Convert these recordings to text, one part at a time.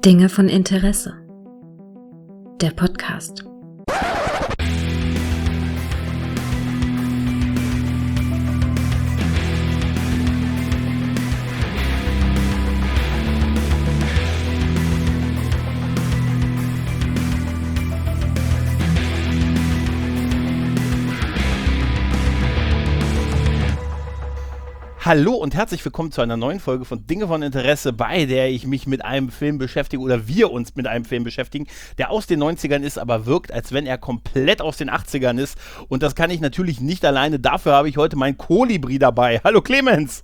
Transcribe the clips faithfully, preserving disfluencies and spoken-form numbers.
Dinge von Interesse. Der Podcast. Hallo und herzlich willkommen zu einer neuen Folge von Dinge von Interesse, bei der ich mich mit einem Film beschäftige oder wir uns mit einem Film beschäftigen, der aus den neunzigern ist, aber wirkt, als wenn er komplett aus den achtzigern ist. Und das kann ich natürlich nicht alleine. Dafür habe ich heute meinen Kolibri dabei. Hallo Clemens!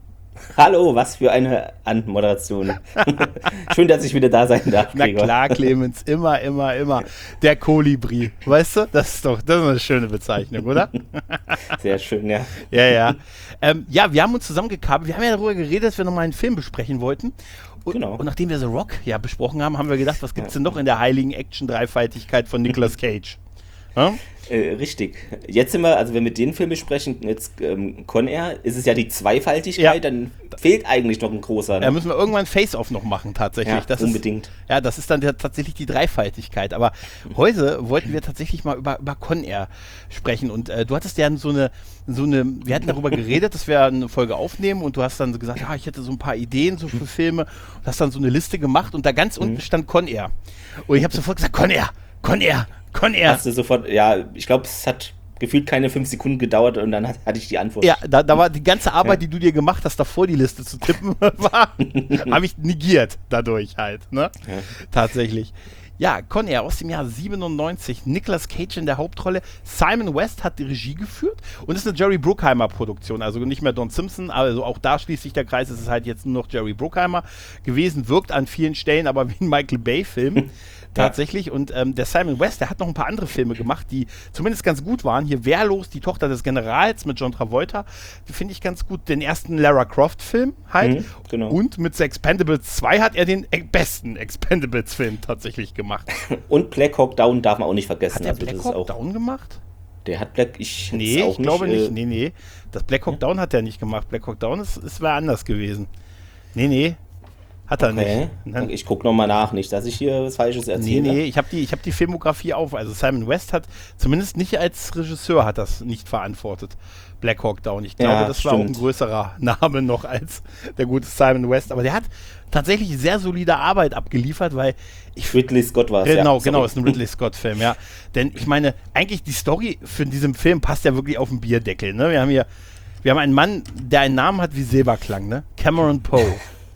Hallo, was für eine Anmoderation. Schön, dass ich wieder da sein darf, Gregor. Na klar, Clemens, immer, immer, immer. Der Kolibri, weißt du? Das ist doch das ist eine schöne Bezeichnung, oder? Sehr schön, ja. Ja, ja. Ähm, ja, wir haben uns zusammengekabelt. Wir haben ja darüber geredet, dass wir nochmal einen Film besprechen wollten. Und, genau. und nachdem wir The Rock ja besprochen haben, haben wir gedacht, was gibt es denn noch in der heiligen Action-Dreifaltigkeit von Nicolas Cage? Ja? Äh, richtig. Jetzt sind wir, also wenn wir den Film besprechen, jetzt ähm, Con Air, ist es ja die Zweifaltigkeit, ja. Dann fehlt eigentlich noch ein großer. Ne? Ja, müssen wir irgendwann Face-Off noch machen, tatsächlich. Ja, das unbedingt. Ist, ja, das ist dann der, tatsächlich die Dreifaltigkeit. Aber heute wollten wir tatsächlich mal über, über Con Air sprechen. Und äh, du hattest ja so eine, so eine, wir hatten darüber geredet, dass wir eine Folge aufnehmen und du hast dann so gesagt, ja, ich hätte so ein paar Ideen so für Filme und hast dann so eine Liste gemacht und da ganz unten stand Con Air. Und ich habe sofort gesagt, Con Air, Con Air. Con Air. Hast du sofort, ja, ich glaube, es hat gefühlt keine fünf Sekunden gedauert und dann hat, hatte ich die Antwort. Ja, da, da war die ganze Arbeit, ja. die du dir gemacht hast, davor die Liste zu tippen, war, habe ich negiert dadurch halt, ne? Ja. Tatsächlich. Ja, Con Air aus dem Jahr siebenundneunzig, Nicolas Cage in der Hauptrolle, Simon West hat die Regie geführt und ist eine Jerry Bruckheimer Produktion, also nicht mehr Don Simpson, also auch da schließt sich der Kreis, es ist halt jetzt nur noch Jerry Bruckheimer gewesen, wirkt an vielen Stellen aber wie ein Michael Bay-Film. Tatsächlich. Und ähm, der Simon West, der hat noch ein paar andere Filme gemacht, die zumindest ganz gut waren. Hier Wehrlos, die Tochter des Generals mit John Travolta, die finde ich ganz gut. Den ersten Lara Croft-Film halt. Mhm, genau. Und mit The Expendables zwei hat er den e- besten Expendables-Film tatsächlich gemacht. Und Black Hawk Down darf man auch nicht vergessen. Hat der also, Black das Hawk ist auch, Down gemacht? Der hat Black, ich Nee, auch ich glaube nicht. nicht. Äh, Nee, nee. Das Black Hawk ja? Down hat er nicht gemacht. Black Hawk Down ist, ist war anders gewesen. Nee, nee. Hat er okay. nicht. Nein. Ich gucke nochmal nach, nicht, dass ich hier was Falsches erzähle. Nee, nee, ich habe die, ich hab die Filmografie auf. Also Simon West hat, zumindest nicht als Regisseur, hat das nicht verantwortet. Black Hawk Down. Ich glaube, ja, das stimmt. war auch ein größerer Name noch als der gute Simon West. Aber der hat tatsächlich sehr solide Arbeit abgeliefert, weil ich... Ridley Scott war es, Genau, ja, genau, ist ein Ridley Scott-Film, ja. Denn ich meine, eigentlich die Story für diesen Film passt ja wirklich auf den Bierdeckel, ne? Wir haben hier, wir haben einen Mann, der einen Namen hat wie Silberklang, ne? Cameron Poe.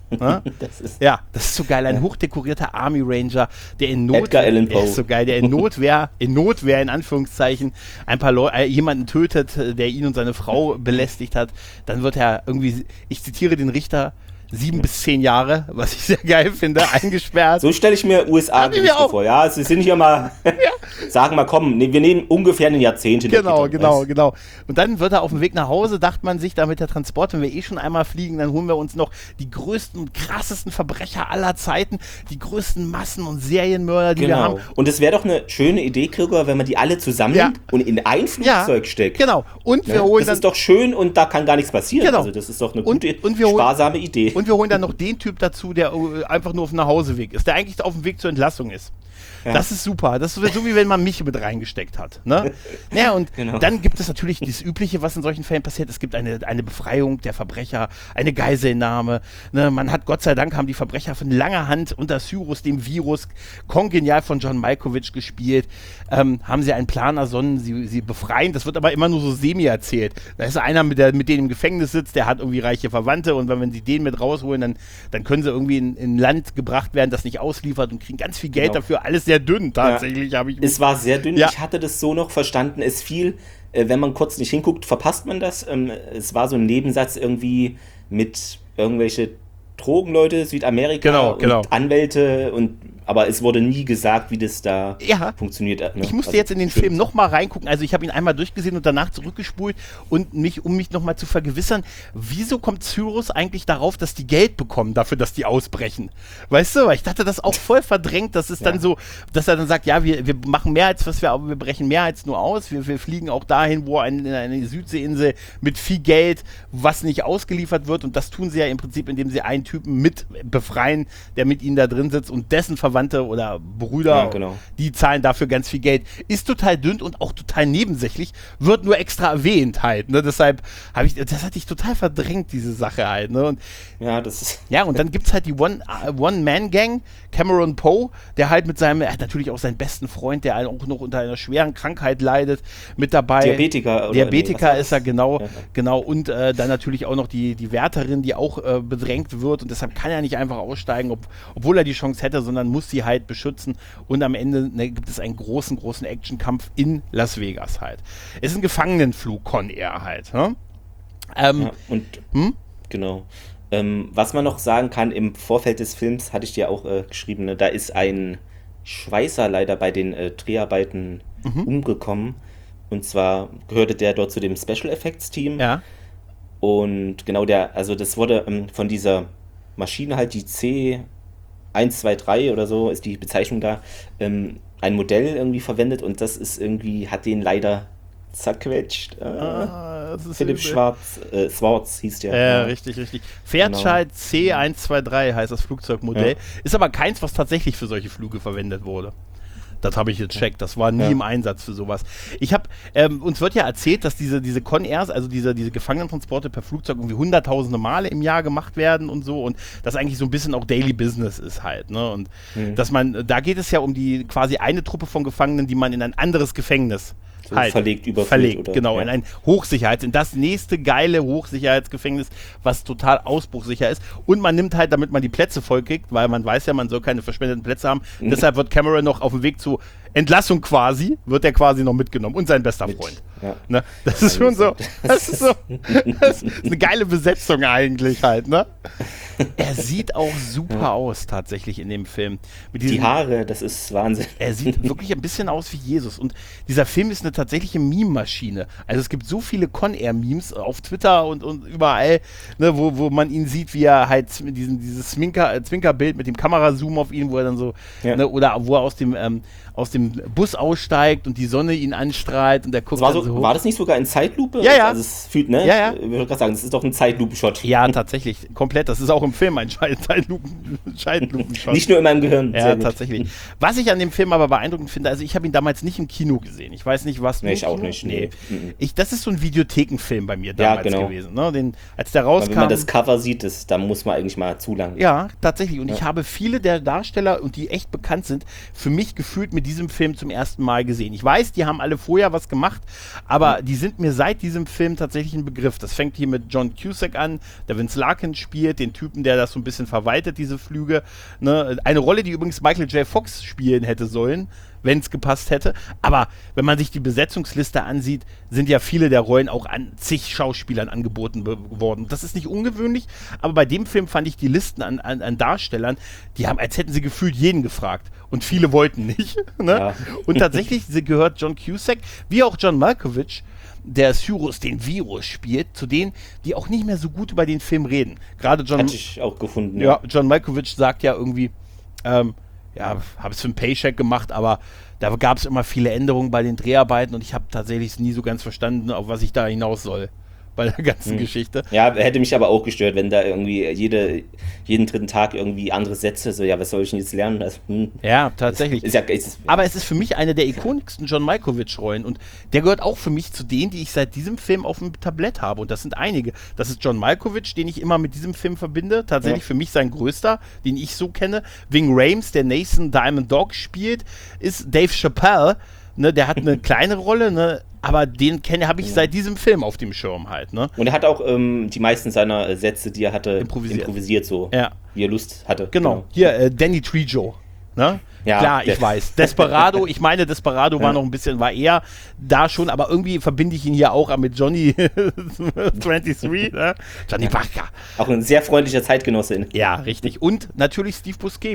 das ist ja, das ist so geil. Ein hochdekorierter Army Ranger, der in Not, Edgar Allan Poe. ist so geil, der in Notwehr, in Notwehr in Anführungszeichen, ein paar Leute, äh, jemanden tötet, der ihn und seine Frau belästigt hat. Dann wird er irgendwie, ich zitiere den Richter, sieben bis zehn Jahre, was ich sehr geil finde, eingesperrt. So stelle ich mir U S A-Gerichte vor, ja. Sie sind hier mal, ja. sagen mal, komm, nee, wir nehmen ungefähr einen Jahrzehnt hinter. Genau, Gitter, genau, weißt? genau. Und dann wird er auf dem Weg nach Hause, dachte man sich, damit der Transport, wenn wir eh schon einmal fliegen, dann holen wir uns noch die größten und krassesten Verbrecher aller Zeiten, die größten Massen- und Serienmörder, die genau. wir haben. Und es wäre doch eine schöne Idee, Gregor, wenn man die alle zusammennimmt ja. und in ein Flugzeug ja, steckt. Genau. Und wir ne? holen das dann ist doch schön und da kann gar nichts passieren. Genau. Also das ist doch eine und, gute, und wir holen, sparsame Idee. Und wir holen dann noch den Typ dazu, der uh, einfach nur auf dem Nachhauseweg ist, der eigentlich auf dem Weg zur Entlassung ist. Ja. Das ist super. Das ist so, wie wenn man mich mit reingesteckt hat. Ne? Naja, und genau. Dann gibt es natürlich das Übliche, was in solchen Fällen passiert. Es gibt eine, eine Befreiung der Verbrecher, eine Geiselnahme. Ne? Man hat, Gott sei Dank, haben die Verbrecher von langer Hand unter Cyrus, dem Virus, kongenial von John Malkovich gespielt, ähm, haben sie einen Plan ersonnen, sie, sie befreien. Das wird aber immer nur so semi erzählt. Da ist einer, mit, der, mit dem im Gefängnis sitzt, der hat irgendwie reiche Verwandte und wenn, wenn sie den mit rausholen, dann, dann können sie irgendwie in ein Land gebracht werden, das nicht ausliefert und kriegen ganz viel Geld genau. dafür. Alles sehr dünn tatsächlich. Ja. Habe ich es war sehr dünn. Ja. Ich hatte das so noch verstanden. Es fiel, äh, wenn man kurz nicht hinguckt, verpasst man das. Ähm, es war so ein Nebensatz irgendwie mit irgendwelche Drogenleute, Südamerika genau, und genau. Anwälte und aber es wurde nie gesagt, wie das da ja. funktioniert. Ne? Ich musste also, jetzt in den stimmt. Film nochmal reingucken, also ich habe ihn einmal durchgesehen und danach zurückgespult und mich, um mich nochmal zu vergewissern, wieso kommt Cyrus eigentlich darauf, dass die Geld bekommen dafür, dass die ausbrechen? Weißt du, weil ich dachte, das auch voll verdrängt, dass es ja. dann so, dass er dann sagt, ja, wir, wir machen mehr als was wir, aber wir brechen mehr als nur aus, wir, wir fliegen auch dahin, wo eine, eine Südseeinsel mit viel Geld, was nicht ausgeliefert wird und das tun sie ja im Prinzip, indem sie einen Typen mit befreien, der mit ihnen da drin sitzt und dessen Verwandte oder Brüder, ja, genau. die zahlen dafür ganz viel Geld. Ist total dünn und auch total nebensächlich, wird nur extra erwähnt halt, ne? Deshalb habe ich, das hatte ich total verdrängt, diese Sache halt, ne? Und ja, das ist ja, und dann gibt es halt die One, uh, One-Man-Gang, Cameron Poe, der halt mit seinem, er hat natürlich auch seinen besten Freund, der auch noch unter einer schweren Krankheit leidet, mit dabei. Diabetiker. Oder Diabetiker nee, ist er, genau, ja. genau. Und äh, dann natürlich auch noch die, die Wärterin, die auch äh, bedrängt wird und deshalb kann er nicht einfach aussteigen, ob, obwohl er die Chance hätte, sondern muss sie halt beschützen und am Ende ne, gibt es einen großen, großen Actionkampf in Las Vegas halt. Es ist ein Gefangenenflug, Con Air halt. Ne? Ähm, ja, und hm? genau. Ähm, was man noch sagen kann, im Vorfeld des Films, hatte ich dir auch äh, geschrieben, ne, da ist ein Schweißer leider bei den äh, Dreharbeiten mhm. umgekommen. Und zwar gehörte der dort zu dem Special Effects Team. Ja. Und genau der, also das wurde ähm, von dieser Maschine halt, die C eins zwei drei oder so ist die Bezeichnung da, ähm, ein Modell irgendwie verwendet und das ist irgendwie, hat den leider zerquetscht. Äh, ah, Philipp übel. Schwarz, äh, Schwarz hieß der. Ja, ja, richtig, richtig. Fairchild genau. C eins zwei drei heißt das Flugzeugmodell. Ja. Ist aber keins, was tatsächlich für solche Flüge verwendet wurde. Das habe ich gecheckt. Das war nie ja. im Einsatz für sowas. Ich habe, ähm, uns wird ja erzählt, dass diese, diese Con-Airs, also diese, diese Gefangenentransporte per Flugzeug irgendwie hunderttausende Male im Jahr gemacht werden und so und das eigentlich so ein bisschen auch Daily Business ist halt, ne? Und mhm. dass man, da geht es ja um die quasi eine Truppe von Gefangenen, die man in ein anderes Gefängnis so halt verlegt, überführt. Verlegt, oder? genau, ja. in ein Hochsicherheits-, in das nächste geile Hochsicherheitsgefängnis, was total ausbruchsicher ist. Und man nimmt halt, damit man die Plätze vollkriegt, weil man weiß ja, man soll keine verschwendeten Plätze haben. Mhm. Deshalb wird Cameron noch auf dem Weg zu Entlassung quasi, wird er quasi noch mitgenommen. Und sein bester Mit, Freund. Ja. Ne? Das ist schon so, das ist so, das ist eine geile Besetzung eigentlich halt, ne? Er sieht auch super ja. aus, tatsächlich in dem Film. Mit diesen, die Haare, das ist Wahnsinn. Er sieht wirklich ein bisschen aus wie Jesus. Und dieser Film ist eine tatsächliche Meme-Maschine. Also es gibt so viele Con-Air-Memes auf Twitter und, und überall, ne, wo, wo man ihn sieht, wie er halt diesen, dieses Zwinker, Zwinkerbild mit dem Kamerazoom auf ihn, wo er dann so, ja. ne, oder wo er aus dem, ähm, aus dem Bus aussteigt und die Sonne ihn anstrahlt und er guckt das war, dann so, so hoch. War das nicht sogar in Zeitlupe? Ja, ja. Also es fühlt, ne? Ja, ja. Ich würde gerade sagen, das ist doch ein Zeitlupe-Shot. Ja, tatsächlich. Komplett. Das ist auch im Film ein Zeitlupen-Shot. Nicht nur in meinem Gehirn. Ja, tatsächlich. Was ich an dem Film aber beeindruckend finde, also ich habe ihn damals nicht im Kino gesehen. Ich weiß nicht, was. Nee, ich Kino? auch nicht. Nee. nee. Ich, das ist so ein Videothekenfilm bei mir damals ja, genau. gewesen. Ne? Den, als der rauskam. Wenn man das Cover sieht, das, da muss man eigentlich mal zu lang. Ja, tatsächlich. Und ja. ich habe viele der Darsteller, und die echt bekannt sind, für mich gefühlt mit diesem Film zum ersten Mal gesehen. Ich weiß, die haben alle vorher was gemacht, aber mhm. die sind mir seit diesem Film tatsächlich ein Begriff. Das fängt hier mit John Cusack an, der Vince Larkin spielt, den Typen, der das so ein bisschen verwaltet, diese Flüge. Ne? Eine Rolle, die übrigens Michael J. Fox spielen hätte sollen, wenn es gepasst hätte. Aber wenn man sich die Besetzungsliste ansieht, sind ja viele der Rollen auch an zig Schauspielern angeboten worden. Das ist nicht ungewöhnlich, aber bei dem Film fand ich die Listen an, an, an Darstellern, die haben, als hätten sie gefühlt jeden gefragt. Und viele wollten nicht. Ne? Ja. Und tatsächlich gehört John Cusack, wie auch John Malkovich, der Cyrus den Virus spielt, zu denen, die auch nicht mehr so gut über den Film reden. Gerade John... Hatte ich auch gefunden. Ja, ja John Malkovich sagt ja irgendwie, ähm, ja, habe es für einen Paycheck gemacht, aber da gab es immer viele Änderungen bei den Dreharbeiten und ich habe tatsächlich nie so ganz verstanden, auf was ich da hinaus soll bei der ganzen hm. Geschichte. Ja, hätte mich aber auch gestört, wenn da irgendwie jede, jeden dritten Tag irgendwie andere Sätze, so, ja, was soll ich denn jetzt lernen? Das, hm. Ja, tatsächlich. Ist, ist ja, ist, aber es ist für mich eine der ikonischsten John Malkovich-Rollen und der gehört auch für mich zu denen, die ich seit diesem Film auf dem Tablett habe und das sind einige. Das ist John Malkovich, den ich immer mit diesem Film verbinde, tatsächlich ja. für mich sein größter, den ich so kenne. Ving Rhames, der Nathan Diamond Dog spielt, ist Dave Chappelle, ne, der hat eine kleine Rolle, ne, aber den kenne habe ich ja. seit diesem Film auf dem Schirm halt, ne? Und er hat auch ähm, die meisten seiner Sätze, die er hatte, improvisiert, improvisiert so, ja. wie er Lust hatte. Genau, genau. Hier, äh, Danny Trejo, ne? Ja, klar, ich weiß. Desperado, ich meine, Desperado ja. war noch ein bisschen, war eher da schon, aber irgendwie verbinde ich ihn hier auch mit Johnny dreiundzwanzig, ne? Johnny ja. Barker. Auch ein sehr freundlicher Zeitgenosse. Ja, richtig. Und natürlich Steve Buscemi.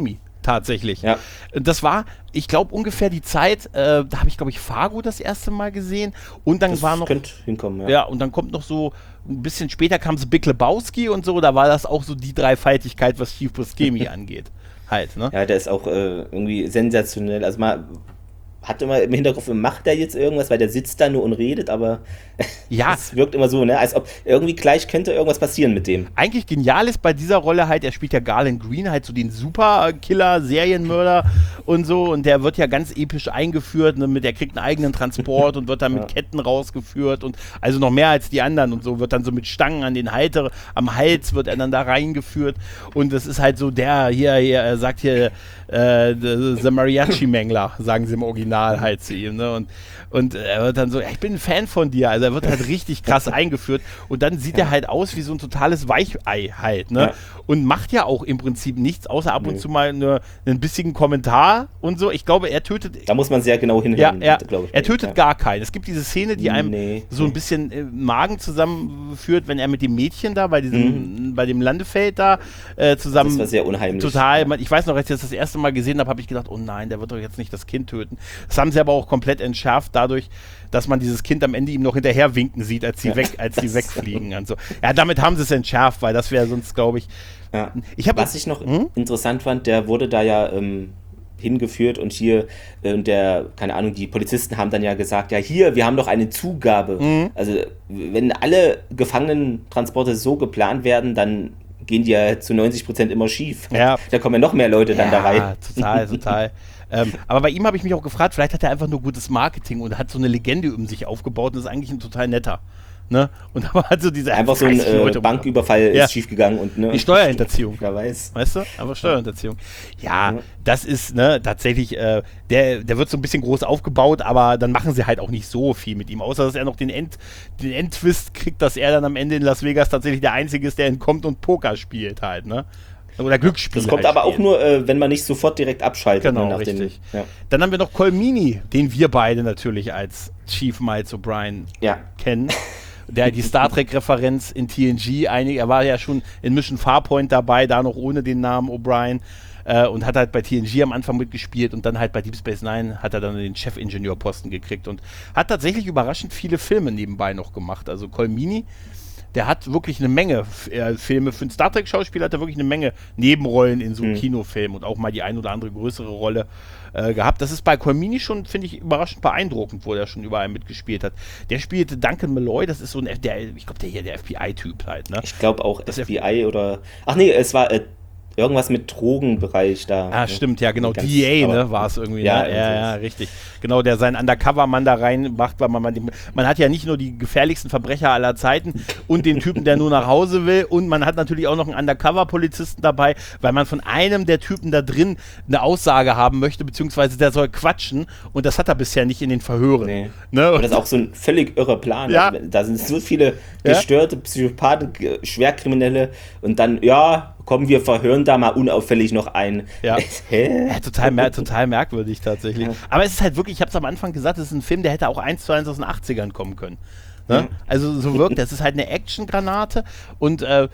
tatsächlich. Ja. Das war, ich glaube, ungefähr die Zeit, äh, da habe ich, glaube ich, Fargo das erste Mal gesehen und dann das war noch... könnte hinkommen, ja. Ja, und dann kommt noch so, ein bisschen später kam so Big Lebowski und so, da war das auch so die Dreifaltigkeit, was Steve Buscemi angeht. Halt, ne? Ja, der ist auch äh, irgendwie sensationell, also mal... Hat immer im Hinterkopf, macht er jetzt irgendwas, weil der sitzt da nur und redet, aber ja. es wirkt immer so, ne, als ob irgendwie gleich könnte irgendwas passieren mit dem. Eigentlich genial ist bei dieser Rolle halt, er spielt ja Garland Green, halt so den Superkiller, Serienmörder und so, und der wird ja ganz episch eingeführt, ne, mit, der kriegt einen eigenen Transport und wird dann mit ja. Ketten rausgeführt und also noch mehr als die anderen und so, wird dann so mit Stangen an den Halter, am Hals wird er dann da reingeführt und das ist halt so der, hier, hier er sagt hier, äh, the, the Mariachi-Mängler, sagen sie im Original halt zu ihm, ne? Und, und er wird dann so, ja, ich bin ein Fan von dir, also er wird halt richtig krass eingeführt und dann sieht ja. er halt aus wie so ein totales Weichei halt, ne? Ja. Und macht ja auch im Prinzip nichts, außer ab und nee. zu mal eine, einen bissigen Kommentar und so. Ich glaube, er tötet... Da muss man sehr genau hinhören, ja, er, glaube ich. Er tötet ja. gar keinen. Es gibt diese Szene, die einem nee. so ein bisschen äh, Magen zusammenführt, wenn er mit dem Mädchen da bei diesem, mhm. bei dem Landefeld da äh, zusammen... Das war sehr unheimlich. Total, ja. Ich weiß noch, als ich das das erste Mal gesehen habe, habe ich gedacht, oh nein, der wird doch jetzt nicht das Kind töten. Das haben sie aber auch komplett entschärft dadurch, dass man dieses Kind am Ende ihm noch hinterher winken sieht, als sie, ja, weg, als sie wegfliegen und so. Ja, damit haben sie es entschärft, weil das wäre sonst, glaube ich... Ja. ich hab, Was ich noch hm? interessant fand, der wurde da ja ähm, hingeführt und hier, äh, der, keine Ahnung, die Polizisten haben dann ja gesagt, ja hier, wir haben doch eine Zugabe. Mhm. Also wenn alle Gefangenentransporte so geplant werden, dann gehen die ja zu neunzig Prozent immer schief. Ja. Da kommen ja noch mehr Leute dann ja, da rein. Ja, total, total. ähm, aber bei ihm habe ich mich auch gefragt, vielleicht hat er einfach nur gutes Marketing und hat so eine Legende um sich aufgebaut und ist eigentlich ein total netter. Ne? Und aber hat so diese einfach so ein äh, Banküberfall ja. ist schiefgegangen und ne, die Steuerhinterziehung. Wer weiß. Weißt du? Aber Steuerhinterziehung. Ja, ja, das ist ne tatsächlich, äh, der, der wird so ein bisschen groß aufgebaut, aber dann machen sie halt auch nicht so viel mit ihm, außer dass er noch den, End, den Endtwist kriegt, dass er dann am Ende in Las Vegas tatsächlich der Einzige ist, der entkommt und Poker spielt halt, ne? Oder Glücksspiel. Das kommt halt aber spielen. auch nur, äh, wenn man nicht sofort direkt abschaltet. Genau, ne, nach richtig. Den, ja. Dann haben wir noch Colmini, den wir beide natürlich als Chief Miles O'Brien ja. kennen. Der die Star Trek-Referenz in T N G, einig, er war ja schon in Mission Farpoint dabei, da noch ohne den Namen O'Brien äh, und hat halt bei T N G am Anfang mitgespielt und dann halt bei Deep Space Nine hat er dann den Chefingenieur-Posten gekriegt und hat tatsächlich überraschend viele Filme nebenbei noch gemacht. Also Colmini, der hat wirklich eine Menge äh, Filme, für einen Star Trek-Schauspieler hat er wirklich eine Menge Nebenrollen in so einem mhm. Kinofilm und auch mal die ein oder andere größere Rolle äh, gehabt. Das ist bei Colmini schon, finde ich, überraschend beeindruckend, wo der schon überall mitgespielt hat. Der spielte Duncan Malloy, das ist so ein, der, ich glaube, der hier, der F B I-Typ halt, ne? Ich glaube auch das F B I F- oder, ach nee, es war, äh, irgendwas mit Drogenbereich da. Ah, ne? Stimmt, ja, genau. Ganz, D A, ne, war es irgendwie. Ja, ne? ja, ja, richtig. Genau, der seinen Undercover-Mann da reinmacht, weil man, man, man hat ja nicht nur die gefährlichsten Verbrecher aller Zeiten und den Typen, der nur nach Hause will, und man hat natürlich auch noch einen Undercover-Polizisten dabei, weil man von einem der Typen da drin eine Aussage haben möchte, beziehungsweise der soll quatschen, und das hat er bisher nicht in den Verhören. Nee. Ne? Und das ist auch so ein völlig irrer Plan. Ja. Also, da sind so viele gestörte Psychopathen, Schwerkriminelle, und dann, ja, komm, wir verhören da mal unauffällig noch einen. Ja, Hä? ja total, mer- total merkwürdig tatsächlich. Ja. Aber es ist halt wirklich, ich habe es am Anfang gesagt, es ist ein Film, der hätte auch eins zu eins aus den achtzigern kommen können. Ne? Ja. Also so wirkt das. Es ist halt eine Actiongranate und äh,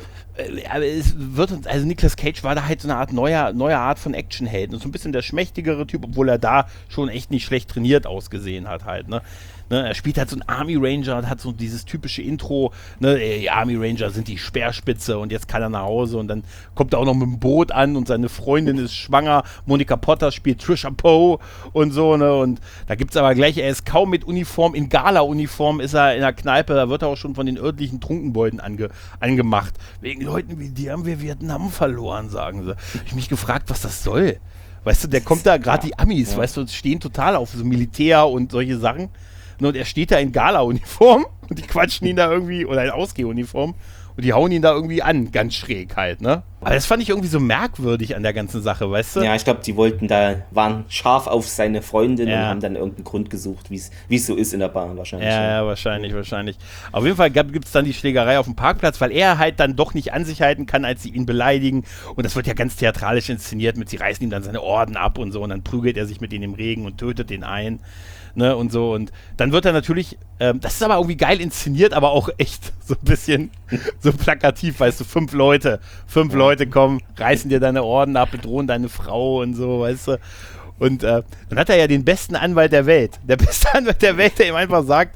es wird uns, also Nicolas Cage war da halt so eine Art neuer, neuer Art von Actionhelden. So ein bisschen der schmächtigere Typ, obwohl er da schon echt nicht schlecht trainiert ausgesehen hat halt, ne? Ne, er spielt halt so einen Army Ranger und hat so dieses typische Intro, ne, die Army Ranger sind die Speerspitze und jetzt kann er nach Hause und dann kommt er auch noch mit dem Boot an und seine Freundin ist schwanger, Monica Potter spielt Trisha Poe und so, ne, und da gibt's aber gleich, er ist kaum mit Uniform, in Gala-Uniform ist er in der Kneipe, da wird er auch schon von den örtlichen Trunkenbolden ange, angemacht. Wegen Leuten wie die haben wir Vietnam verloren, sagen sie. Hab ich mich gefragt, was das soll. Weißt du, der kommt da, gerade die Amis, ja. weißt du, stehen total auf so Militär und solche Sachen. Und er steht da in Gala-Uniform und die quatschen ihn da irgendwie, oder in Ausgeh-Uniform, und die hauen ihn da irgendwie an, ganz schräg halt, ne? Aber das fand ich irgendwie so merkwürdig an der ganzen Sache, weißt du? Ja, ich glaube, die wollten da, waren scharf auf seine Freundin ja. und haben dann irgendeinen Grund gesucht, wie es so ist in der Bahn wahrscheinlich. Ja, ja, wahrscheinlich, wahrscheinlich. Auf jeden Fall gibt es dann die Schlägerei auf dem Parkplatz, weil er halt dann doch nicht an sich halten kann, als sie ihn beleidigen. Und das wird ja ganz theatralisch inszeniert mit, sie reißen ihm dann seine Orden ab und so, und dann prügelt er sich mit denen im Regen und tötet den einen. Ne, und so, und dann wird er natürlich, ähm, das ist aber irgendwie geil inszeniert, aber auch echt so ein bisschen so plakativ, weißt du, fünf Leute, fünf ja. Leute kommen, reißen dir deine Orden ab, bedrohen deine Frau und so, weißt du. Und äh, dann hat er ja den besten Anwalt der Welt. Der beste Anwalt der Welt, der ihm einfach sagt,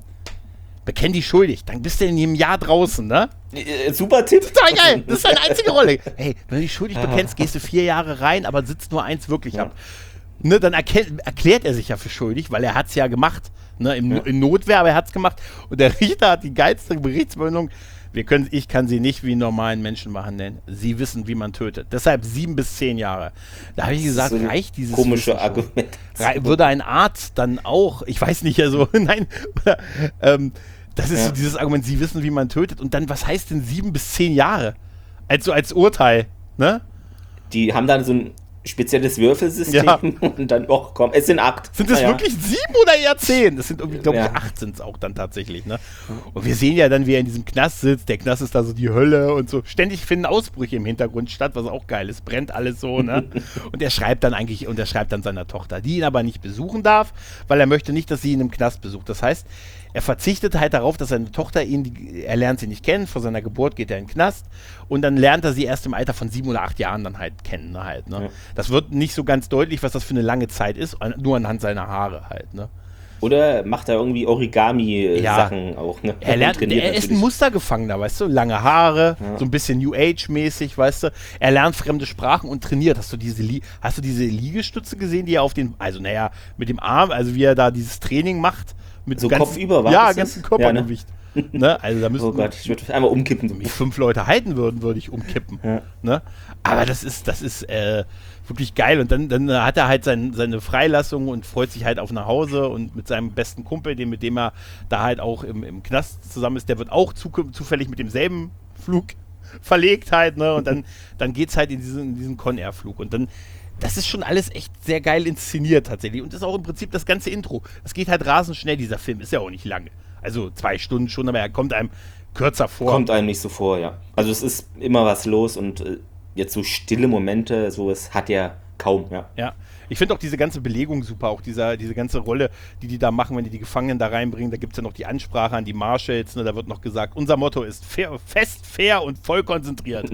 bekenn dich schuldig, dann bist du in jedem Jahr draußen, ne? Äh, super Tipp. Total geil, das ist deine einzige Rolle. Hey, wenn du dich schuldig bekennst, gehst du vier Jahre rein, aber sitzt nur eins wirklich ja. ab. Ne, dann erkennt, erklärt er sich ja für schuldig, weil er hat es ja gemacht. Ne, im, ja. In Notwehr, aber er hat es gemacht. Und der Richter hat die geilste Berichtsmeldung. Wir können, ich kann sie nicht wie einen normalen Menschen behandeln. Sie wissen, wie man tötet. Deshalb sieben bis zehn Jahre. Da habe ich gesagt, so reicht dieses komische Argument. Würde ein Arzt dann auch, ich weiß nicht, also, nein, oder, ähm, das ist ja. so dieses Argument, sie wissen, wie man tötet. Und dann, was heißt denn sieben bis zehn Jahre? Also als Urteil, ne? Die haben dann so ein spezielles Würfelsystem ja. und dann, oh komm, es sind acht. Sind es ja. wirklich sieben oder eher zehn? Das sind irgendwie, glaube ich, ja. acht sind es auch dann tatsächlich, ne? Und wir sehen ja dann, wie er in diesem Knast sitzt. Der Knast ist da so die Hölle und so. Ständig finden Ausbrüche im Hintergrund statt, was auch geil ist. Brennt alles so, ne? Und er schreibt dann eigentlich, und er schreibt dann seiner Tochter, die ihn aber nicht besuchen darf, weil er möchte nicht, dass sie ihn im Knast besucht. Das heißt, er verzichtet halt darauf, dass seine Tochter ihn, die, er lernt sie nicht kennen, vor seiner Geburt geht er in den Knast und dann lernt er sie erst im Alter von sieben oder acht Jahren dann halt kennen, ne, halt, ne? Ja. Das wird nicht so ganz deutlich, was das für eine lange Zeit ist, nur anhand seiner Haare halt, ne? Oder macht er irgendwie Origami-Sachen ja. auch, ne? Er lernt, er ist ein Mustergefangener, weißt du, lange Haare, ja. so ein bisschen New Age-mäßig, weißt du, er lernt fremde Sprachen und trainiert. Hast du diese, Li- hast du diese Liegestütze gesehen, die er auf den, also naja, mit dem Arm, also wie er da dieses Training macht, mit so ganzen, kopfüber, war ja, ganzen Körpergewicht. Ja, ne? Ne? Also da müssen, oh Gott, ich würde einmal umkippen. Wenn mich fünf Leute halten würden, würde ich umkippen. Ja. Ne? Aber das ist, das ist äh, wirklich geil. Und dann, dann hat er halt sein, seine Freilassung und freut sich halt auf nach Hause und mit seinem besten Kumpel, den, mit dem er da halt auch im, im Knast zusammen ist, der wird auch zu, zufällig mit demselben Flug verlegt halt, ne? Und dann, dann geht es halt in diesen, in diesen Con-Air-Flug. Und dann das ist schon alles echt sehr geil inszeniert tatsächlich. Und das ist auch im Prinzip das ganze Intro. Das geht halt rasend schnell, dieser Film. Ist ja auch nicht lange. Also zwei Stunden schon, aber er kommt einem kürzer vor. Kommt einem nicht so vor, ja. Also es ist immer was los und äh, jetzt so stille Momente, sowas hat er kaum, ja. Ja. Ich finde auch diese ganze Belegung super, auch dieser, diese ganze Rolle, die die da machen, wenn die die Gefangenen da reinbringen. Da gibt es ja noch die Ansprache an die Marshals, ne? Da wird noch gesagt, unser Motto ist fair, fest, fair und voll konzentriert.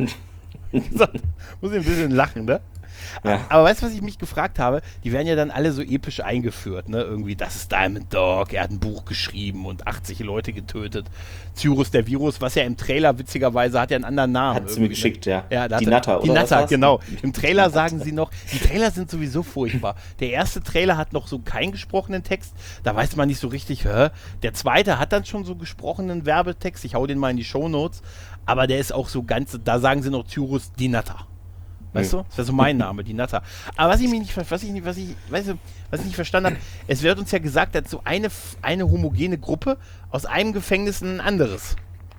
So, muss ich ein bisschen lachen, ne? Ja. Aber weißt du, was ich mich gefragt habe? Die werden ja dann alle so episch eingeführt, ne? Irgendwie, das ist Diamond Dog, er hat ein Buch geschrieben und achtzig Leute getötet. Cyrus der Virus, was ja im Trailer witzigerweise hat ja einen anderen Namen. Hat sie mir geschickt, ne? ja. ja die Natter, Die oder Natter, was genau. Im Trailer sagen sie noch, die Trailer sind sowieso furchtbar. Der erste Trailer hat noch so keinen gesprochenen Text, da weiß man nicht so richtig, hä? Der zweite hat dann schon so gesprochenen Werbetext, ich hau den mal in die Shownotes, aber der ist auch so ganz, da sagen sie noch Cyrus die Natter. Weißt du? Das wäre so mein Name, die Natter. Aber was ich mich nicht, was ich nicht, was ich, weißt du, was ich nicht verstanden habe, es wird uns ja gesagt, dass so eine, eine homogene Gruppe aus einem Gefängnis in ein anderes.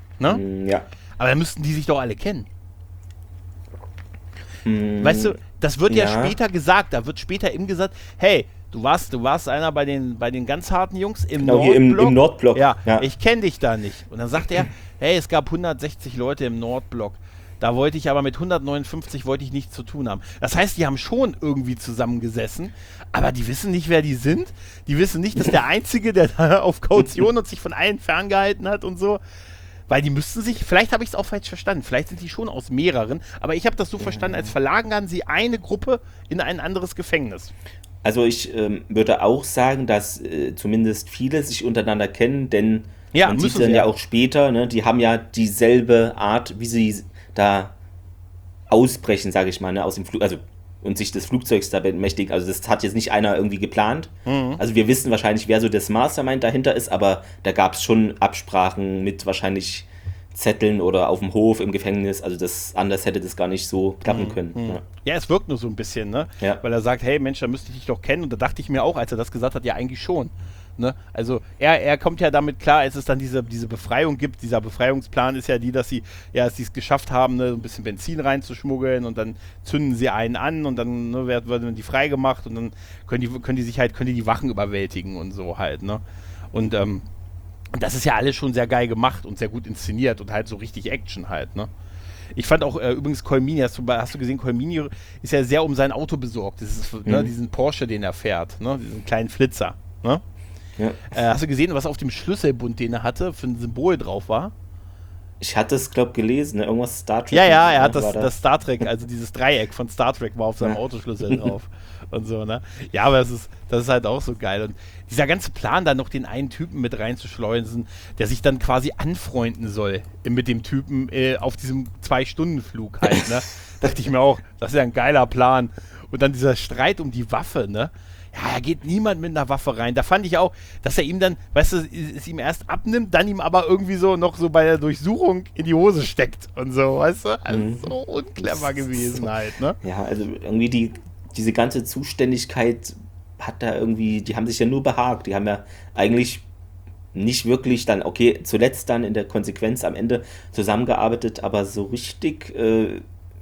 Ne? Ja. Aber dann müssten die sich doch alle kennen. Mm, weißt du, das wird ja. ja später gesagt, da wird später eben gesagt, hey, du warst, du warst einer bei den, bei den ganz harten Jungs im genau, Nordblock. Im, im Nordblock. Ja, ja, ich kenne dich da nicht. Und dann sagt er, hey, es gab hundertsechzig Leute im Nordblock. Da wollte ich aber mit hundertneunundfünfzig wollte ich nichts zu tun haben. Das heißt, die haben schon irgendwie zusammengesessen, aber die wissen nicht, wer die sind. Die wissen nicht, dass der Einzige, der da auf Kaution und sich von allen ferngehalten hat und so, weil die müssten sich, vielleicht habe ich es auch falsch verstanden, vielleicht sind die schon aus mehreren, aber ich habe das so verstanden, als verlagern sie eine Gruppe in ein anderes Gefängnis. Also ich ähm, würde auch sagen, dass äh, zumindest viele sich untereinander kennen, denn ja, man sieht dann ja auch später, ne, die haben ja dieselbe Art, wie sie da ausbrechen, sage ich mal, ne, aus dem Flug, also und sich des Flugzeugs da bemächtigen. Also das hat jetzt nicht einer irgendwie geplant. Mhm. Also wir wissen wahrscheinlich, wer so das Mastermind dahinter ist, aber da gab es schon Absprachen mit wahrscheinlich Zetteln oder auf dem Hof im Gefängnis. Also das anders hätte das gar nicht so klappen mhm. können. Mhm. Ja. ja, es wirkt nur so ein bisschen, ne? Ja. Weil er sagt, hey Mensch, da müsste ich dich doch kennen. Und da dachte ich mir auch, als er das gesagt hat, ja eigentlich schon. Ne? Also er, er kommt ja damit klar, als es dann diese, diese Befreiung gibt. Dieser Befreiungsplan ist ja die, dass sie ja, dass sie es geschafft haben, ne, ein bisschen Benzin reinzuschmuggeln und dann zünden sie einen an und dann ne, werden die freigemacht und dann können die, können die sich halt, können die die Wachen überwältigen und so halt. Ne? Und ähm, das ist ja alles schon sehr geil gemacht und sehr gut inszeniert und halt so richtig Action halt. Ne? Ich fand auch äh, übrigens Colmini, hast du, hast du gesehen, Colmini ist ja sehr um sein Auto besorgt. Das ist, mhm. ne, diesen Porsche, den er fährt, ne? Diesen kleinen Flitzer. Ne? Ja. Äh, hast du gesehen, was auf dem Schlüsselbund, den er hatte, für ein Symbol drauf war? Ich hatte es, glaube ich, gelesen, ne? Irgendwas Star Trek. Ja, ja, er hat das, da. das Star Trek, also dieses Dreieck von Star Trek war auf seinem ja. Autoschlüssel drauf und so, ne? Ja, aber das ist, das ist halt auch so geil. Und dieser ganze Plan, da noch den einen Typen mit reinzuschleusen, der sich dann quasi anfreunden soll mit dem Typen äh, auf diesem Zwei-Stunden-Flug halt, ne? Dachte ich mir auch, das ist ja ein geiler Plan. Und dann dieser Streit um die Waffe, ne? Ja, da geht niemand mit einer Waffe rein. Da fand ich auch, dass er ihm dann, weißt du, es ihm erst abnimmt, dann ihm aber irgendwie so noch so bei der Durchsuchung in die Hose steckt und so, weißt du? Also mhm. so unclever gewesen halt, ne? Ja, also irgendwie die, diese ganze Zuständigkeit hat da irgendwie, die haben sich ja nur behagt. Die haben ja eigentlich nicht wirklich dann, okay, zuletzt dann in der Konsequenz am Ende zusammengearbeitet, aber so richtig äh,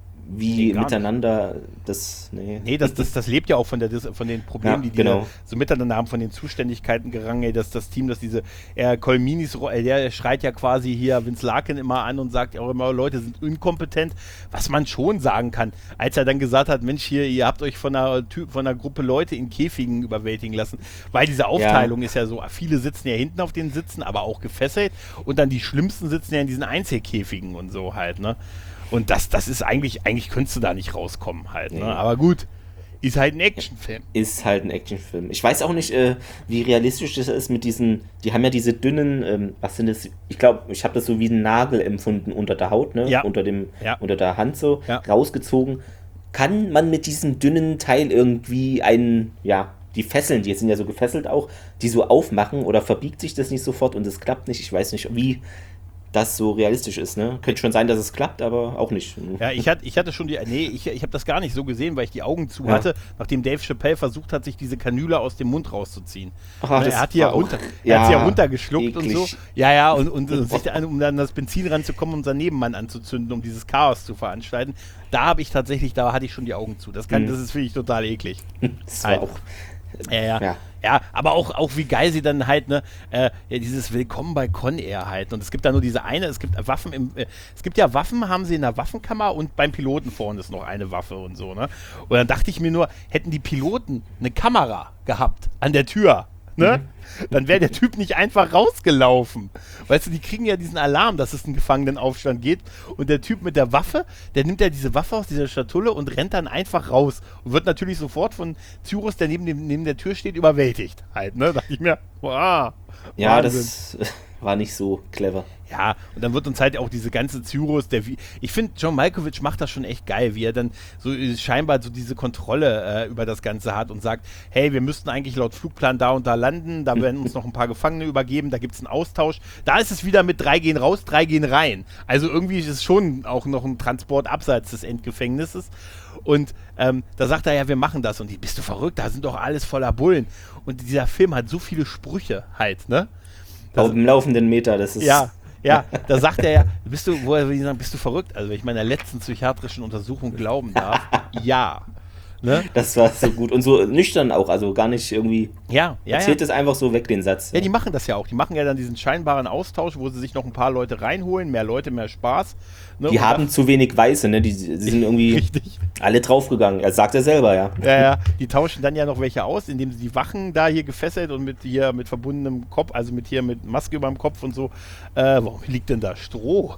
wie nee, miteinander nicht. das, nee. Nee, das, das, das lebt ja auch von, der, von den Problemen, ja, die die genau. so miteinander haben, von den Zuständigkeiten gerangen, ey, dass das Team, dass diese, er Colminis, der schreit ja quasi hier Vince Larkin immer an und sagt auch immer, Leute sind inkompetent, was man schon sagen kann, als er dann gesagt hat, Mensch, hier, ihr habt euch von einer, von einer Gruppe Leute in Käfigen überwältigen lassen, weil diese Aufteilung ja. ist ja so, viele sitzen ja hinten auf den Sitzen, aber auch gefesselt und dann die Schlimmsten sitzen ja in diesen Einzelkäfigen und so halt, ne? Und das, das ist eigentlich, eigentlich könntest du da nicht rauskommen halt, ne? Nee. Aber gut, ist halt ein Actionfilm. Ist halt ein Actionfilm. Ich weiß auch nicht, äh, wie realistisch das ist mit diesen, die haben ja diese dünnen, ähm, was sind das? Ich glaube, ich habe das so wie einen Nagel empfunden unter der Haut, ne? Ja. Unter dem, ja. unter der Hand so, ja. rausgezogen. Kann man mit diesem dünnen Teil irgendwie einen, ja, die Fesseln, die sind ja so gefesselt auch, die so aufmachen oder verbiegt sich das nicht sofort und es klappt nicht? Ich weiß nicht, wie das so realistisch ist, ne? Könnte schon sein, dass es klappt, aber auch nicht. Ja, ich hatte, ich hatte schon die, nee, ich, ich habe das gar nicht so gesehen, weil ich die Augen zu hatte, ja. nachdem Dave Chappelle versucht hat, sich diese Kanüle aus dem Mund rauszuziehen. Ach, ne, er hat die ja, runter, ja, er hat sie ja runtergeschluckt eklig. Und so. Ja, ja, und, und, und sich dann, um dann das Benzin ranzukommen und seinen Nebenmann anzuzünden, um dieses Chaos zu veranstalten. Da habe ich tatsächlich, da hatte ich schon die Augen zu. Das kann, mhm. das ist, finde ich, total eklig. Das war halt. auch. Ja, ja, ja. Ja, aber auch, auch wie geil sie dann halt, ne, äh, ja, dieses Willkommen bei Con Air halt. Und es gibt da nur diese eine, es gibt Waffen im, äh, es gibt ja Waffen, haben sie in der Waffenkammer und beim Piloten vorne ist noch eine Waffe und so, ne. Und dann dachte ich mir nur, hätten die Piloten eine Kamera gehabt an der Tür, ne, mhm. dann wäre der Typ nicht einfach rausgelaufen. Weißt du, die kriegen ja diesen Alarm, dass es einen Gefangenenaufstand geht und der Typ mit der Waffe, der nimmt ja diese Waffe aus dieser Schatulle und rennt dann einfach raus und wird natürlich sofort von Cyrus, der neben, dem, neben der Tür steht, überwältigt halt, ne, da dachte ich mir, wow, ja, Wahnsinn. Das war nicht so clever. Ja, und dann wird uns halt auch diese ganze Cyrus, der wie, ich finde, John Malkovich macht das schon echt geil, wie er dann so äh, scheinbar so diese Kontrolle äh, über das Ganze hat und sagt, hey, wir müssten eigentlich laut Flugplan da und da landen, da werden uns noch ein paar Gefangene übergeben, da gibt es einen Austausch. Da ist es wieder mit drei gehen raus, drei gehen rein. Also irgendwie ist es schon auch noch ein Transport abseits des Endgefängnisses. Und ähm, da sagt er, ja, wir machen das. Und die, bist du verrückt? Da sind doch alles voller Bullen. Und dieser Film hat so viele Sprüche halt, ne? Auf dem laufenden Meter, das ist... Ja, ja, da sagt er ja, bist du, wo er will sagen, bist du verrückt? Also wenn ich meiner letzten psychiatrischen Untersuchung glauben darf, ja. Ne? Das war so gut und so nüchtern auch, also gar nicht irgendwie. Ja, ja. Erzählt ja. es einfach so weg, den Satz. Ja, die machen das ja auch. Die machen ja dann diesen scheinbaren Austausch, wo sie sich noch ein paar Leute reinholen, mehr Leute, mehr Spaß. Ne? Die und haben zu wenig Weiße, ne? Die, die sind irgendwie richtig. alle draufgegangen. Er sagt er selber, ja. Ja, ja. Die tauschen dann ja noch welche aus, indem sie die Wachen da hier gefesselt und mit hier mit verbundenem Kopf, also mit hier mit Maske über dem Kopf und so. Äh, warum liegt denn da Stroh?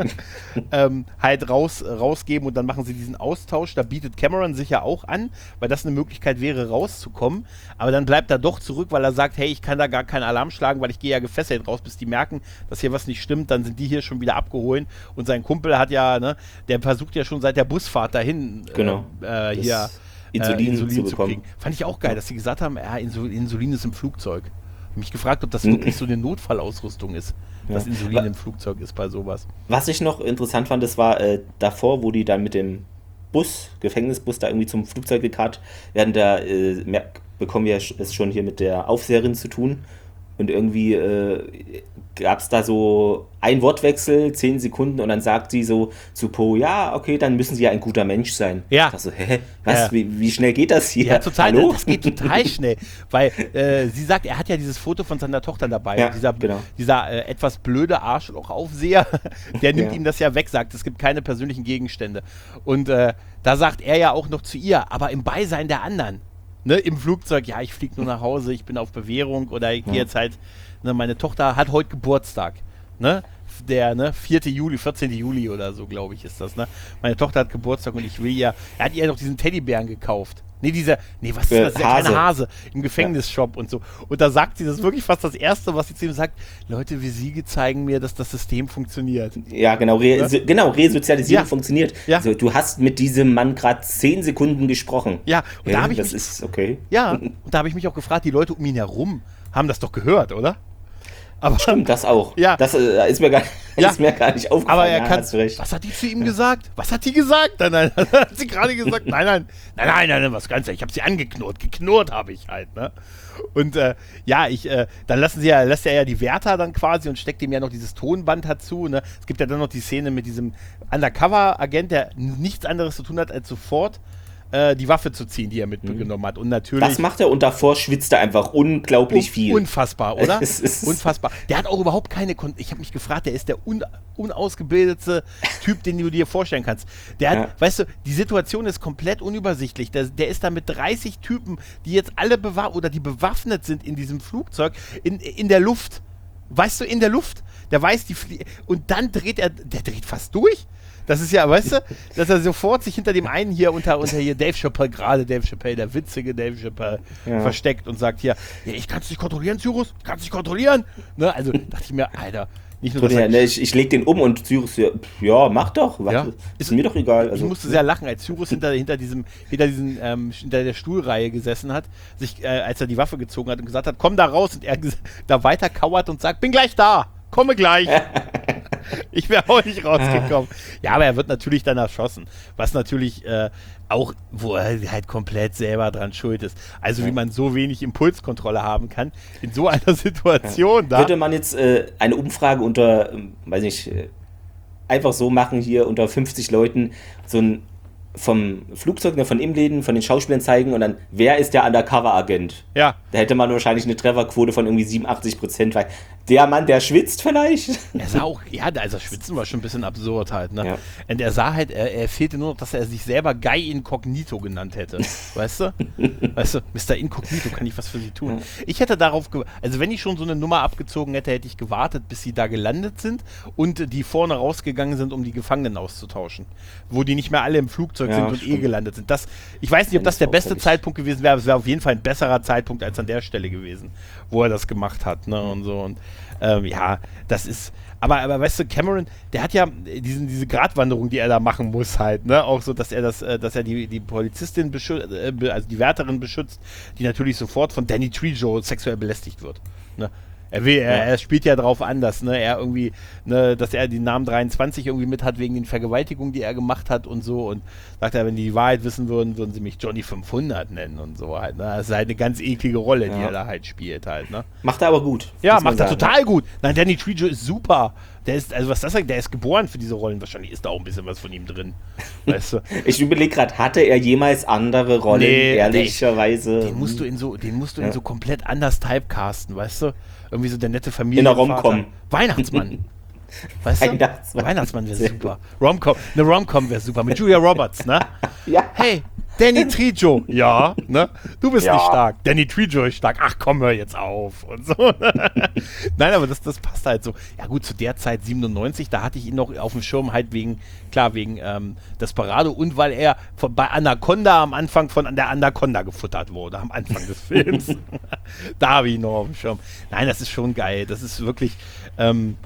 ähm, halt raus, rausgeben und dann machen sie diesen Austausch. Da bietet Cameron sich ja auch an, weil das eine Möglichkeit wäre, rauszukommen. Aber dann bleibt er doch zurück, weil er sagt, hey, ich kann da gar keinen Alarm schlagen, weil ich gehe ja gefesselt raus, bis die merken, dass hier was nicht stimmt. Dann sind die hier schon wieder abgeholt. Und sein Kumpel hat ja, ne, der versucht ja schon seit der Busfahrt dahin genau. äh, äh, hier Insulin, äh, Insulin zu, zu kriegen. Fand ich auch geil, ja. dass sie gesagt haben, ja, Insul- Insulin ist im Flugzeug. Ich habe mich gefragt, ob das wirklich so eine Notfallausrüstung ist, ja. dass Insulin Wa- im Flugzeug ist bei sowas. Was ich noch interessant fand, das war äh, davor, wo die dann mit dem Bus, Gefängnisbus da irgendwie zum Flugzeug gekarrt werden, da äh, mehr, bekommen wir es schon hier mit der Aufseherin zu tun und irgendwie äh, gab es da so ein Wortwechsel, zehn Sekunden und dann sagt sie so zu Po, ja, okay, dann müssen Sie ja ein guter Mensch sein. Ja. Ich dachte so, hä, was, ja. wie, wie schnell geht das hier? Ja, total, Hallo? Das geht total schnell, weil äh, sie sagt, er hat ja dieses Foto von seiner Tochter dabei, ja, und dieser, genau. dieser äh, etwas blöde Arschlochaufseher, der nimmt ja. ihm das ja weg, sagt, es gibt keine persönlichen Gegenstände. Und äh, da sagt er ja auch noch zu ihr, aber im Beisein der anderen, ne, im Flugzeug, ja, ich fliege nur nach Hause, ich bin auf Bewährung oder ich gehe ja. jetzt halt, ne, meine Tochter hat heute Geburtstag, ne, der ne, vierte Juli, vierzehnten Juli oder so, glaube ich, ist das. Ne? Meine Tochter hat Geburtstag und ich will ihr, er hat ihr noch diesen Teddybären gekauft. Nee, dieser, nee, was ist das? Der Hase. kleine Hase im Gefängnisshop ja. und so. Und da sagt sie, das ist wirklich fast das Erste, was sie zu ihm sagt, Leute wie Sie zeigen mir, dass das System funktioniert. Ja, genau, Re ja? genau Resozialisierung ja. funktioniert. Ja. Also, du hast mit diesem Mann gerade zehn Sekunden gesprochen. Ja, und ja, da habe ich das mich, ist okay. Ja, und da habe ich mich auch gefragt, die Leute um ihn herum haben das doch gehört, oder? Aber, Stimmt, das auch. Ja. Das äh, ist, mir gar, ja. ist mir gar nicht aufgefallen. Aber er ja, kann, hast du recht. was hat die zu ihm gesagt? Was hat die gesagt? Nein, nein, hat sie gerade gesagt, nein, nein, nein, nein, nein, nein, was ganz, ich habe sie angeknurrt, geknurrt habe ich halt, ne? Und äh, ja, ich, äh, dann lassen sie ja, lässt er ja die Wärter dann quasi und steckt ihm ja noch dieses Tonband dazu, ne? Es gibt ja dann noch die Szene mit diesem Undercover-Agent, der nichts anderes zu tun hat, als sofort die Waffe zu ziehen, die er mitgenommen hat. Und natürlich. Das macht er und davor schwitzt er einfach unglaublich un- viel. Unfassbar, oder? Unfassbar. Der hat auch überhaupt keine. Kon- ich habe mich gefragt, der ist der un- unausgebildete Typ, den du dir vorstellen kannst. Der hat, ja. weißt du, die Situation ist komplett unübersichtlich. Der, der ist da mit dreißig Typen, die jetzt alle bewaffnet oder die bewaffnet sind in diesem Flugzeug, in, in der Luft. Weißt du, in der Luft. Der weiß, die Flie- und dann dreht er, der dreht fast durch. Das ist ja, weißt du, dass er sofort sich hinter dem einen hier unter, unter hier Dave Chappelle, gerade Dave Chappelle, der witzige Dave Chappelle, ja. versteckt und sagt hier, ja, ich kann es nicht kontrollieren, Cyrus, ich kann es nicht kontrollieren. Ne? Also dachte ich mir, Alter, nicht nur, dass ja, ne, ich, ich leg den um und Cyrus, ja, ja mach doch, was, ja. ist mir doch egal. Also, ich musste sehr lachen, als Cyrus hinter, hinter diesem, hinter diesen, ähm, hinter der Stuhlreihe gesessen hat, sich, äh, als er die Waffe gezogen hat und gesagt hat, komm da raus, und er da weiter kauert und sagt, bin gleich da, komme gleich. Ich wäre auch nicht rausgekommen. Ja, aber er wird natürlich dann erschossen. Was natürlich äh, auch, wo er halt komplett selber dran schuld ist. Also ja. wie man so wenig Impulskontrolle haben kann in so einer Situation. Ja. Da Würde man jetzt äh, eine Umfrage unter, äh, weiß nicht, äh, einfach so machen hier unter fünfzig Leuten, so ein vom Flugzeug, ne, von Imläden, von den Schauspielern zeigen und dann, wer ist der Undercover-Agent? Ja. Da hätte man wahrscheinlich eine Trefferquote von irgendwie siebenundachtzig Prozent, weil der Mann, der schwitzt vielleicht. Er sah auch, ja, also Schwitzen war schon ein bisschen absurd halt, ne? Ja. Und er sah halt, er, er fehlte nur noch, dass er sich selber Guy Incognito genannt hätte. Weißt du? Weißt du, Mister Incognito, kann ich was für sie tun? Ich hätte darauf, ge- also wenn ich schon so eine Nummer abgezogen hätte, hätte ich gewartet, bis sie da gelandet sind und die vorne rausgegangen sind, um die Gefangenen auszutauschen. Wo die nicht mehr alle im Flugzeug Ja, sind und stimmt. eh gelandet sind. Das, ich weiß nicht, ob das der beste Zeitpunkt gewesen wäre, aber es wäre auf jeden Fall ein besserer Zeitpunkt als an der Stelle gewesen, wo er das gemacht hat, ne, und so. Und ähm, ja, das ist, aber, aber weißt du, Cameron, der hat ja diesen, diese Gratwanderung, die er da machen muss halt, ne, auch so, dass er das, äh, dass er die, die Polizistin beschützt, äh, also die Wärterin beschützt, die natürlich sofort von Danny Trejo sexuell belästigt wird, ne. Er, will, er, er spielt ja drauf an, dass, ne, er irgendwie, ne, dass er den Namen dreiundzwanzig irgendwie mit hat wegen den Vergewaltigungen, die er gemacht hat und so, und sagt er, wenn die die Wahrheit wissen würden, würden sie mich Johnny fünfhundert nennen und so halt, ne. Das ist halt eine ganz eklige Rolle, die ja. er da halt spielt halt, ne. Macht er aber gut. Ja, macht er total gut. Nein, Danny Trejo ist super. Der ist, also was das sagt, der ist geboren für diese Rollen. Wahrscheinlich ist da auch ein bisschen was von ihm drin. Weißt du? Ich überlege gerade, hatte er jemals andere Rollen, nee, ehrlicherweise? Den musst du in so, den musst du ja. in so komplett anders typecasten, weißt du? Irgendwie so der nette Familie. In der Rom-Com. Weihnachtsmann. Weißt du? Weihnachtsmann, Weihnachtsmann wäre super. Rom-Com. Eine Rom-Com wäre super. Mit Julia Roberts, ne? Ja. Hey, Danny Trejo. Ja, ne? Du bist ja. nicht stark. Danny Trejo ist stark. Ach komm, hör jetzt auf. Und so. Nein, aber das, das passt halt so. Ja gut, zu der Zeit siebenundneunzig, da hatte ich ihn noch auf dem Schirm halt wegen, klar, wegen ähm, Desperado und weil er von, bei Anaconda am Anfang von der Anaconda gefuttert wurde, am Anfang des Films. Da habe ich ihn noch auf dem Schirm. Nein, das ist schon geil. Das ist wirklich, ähm,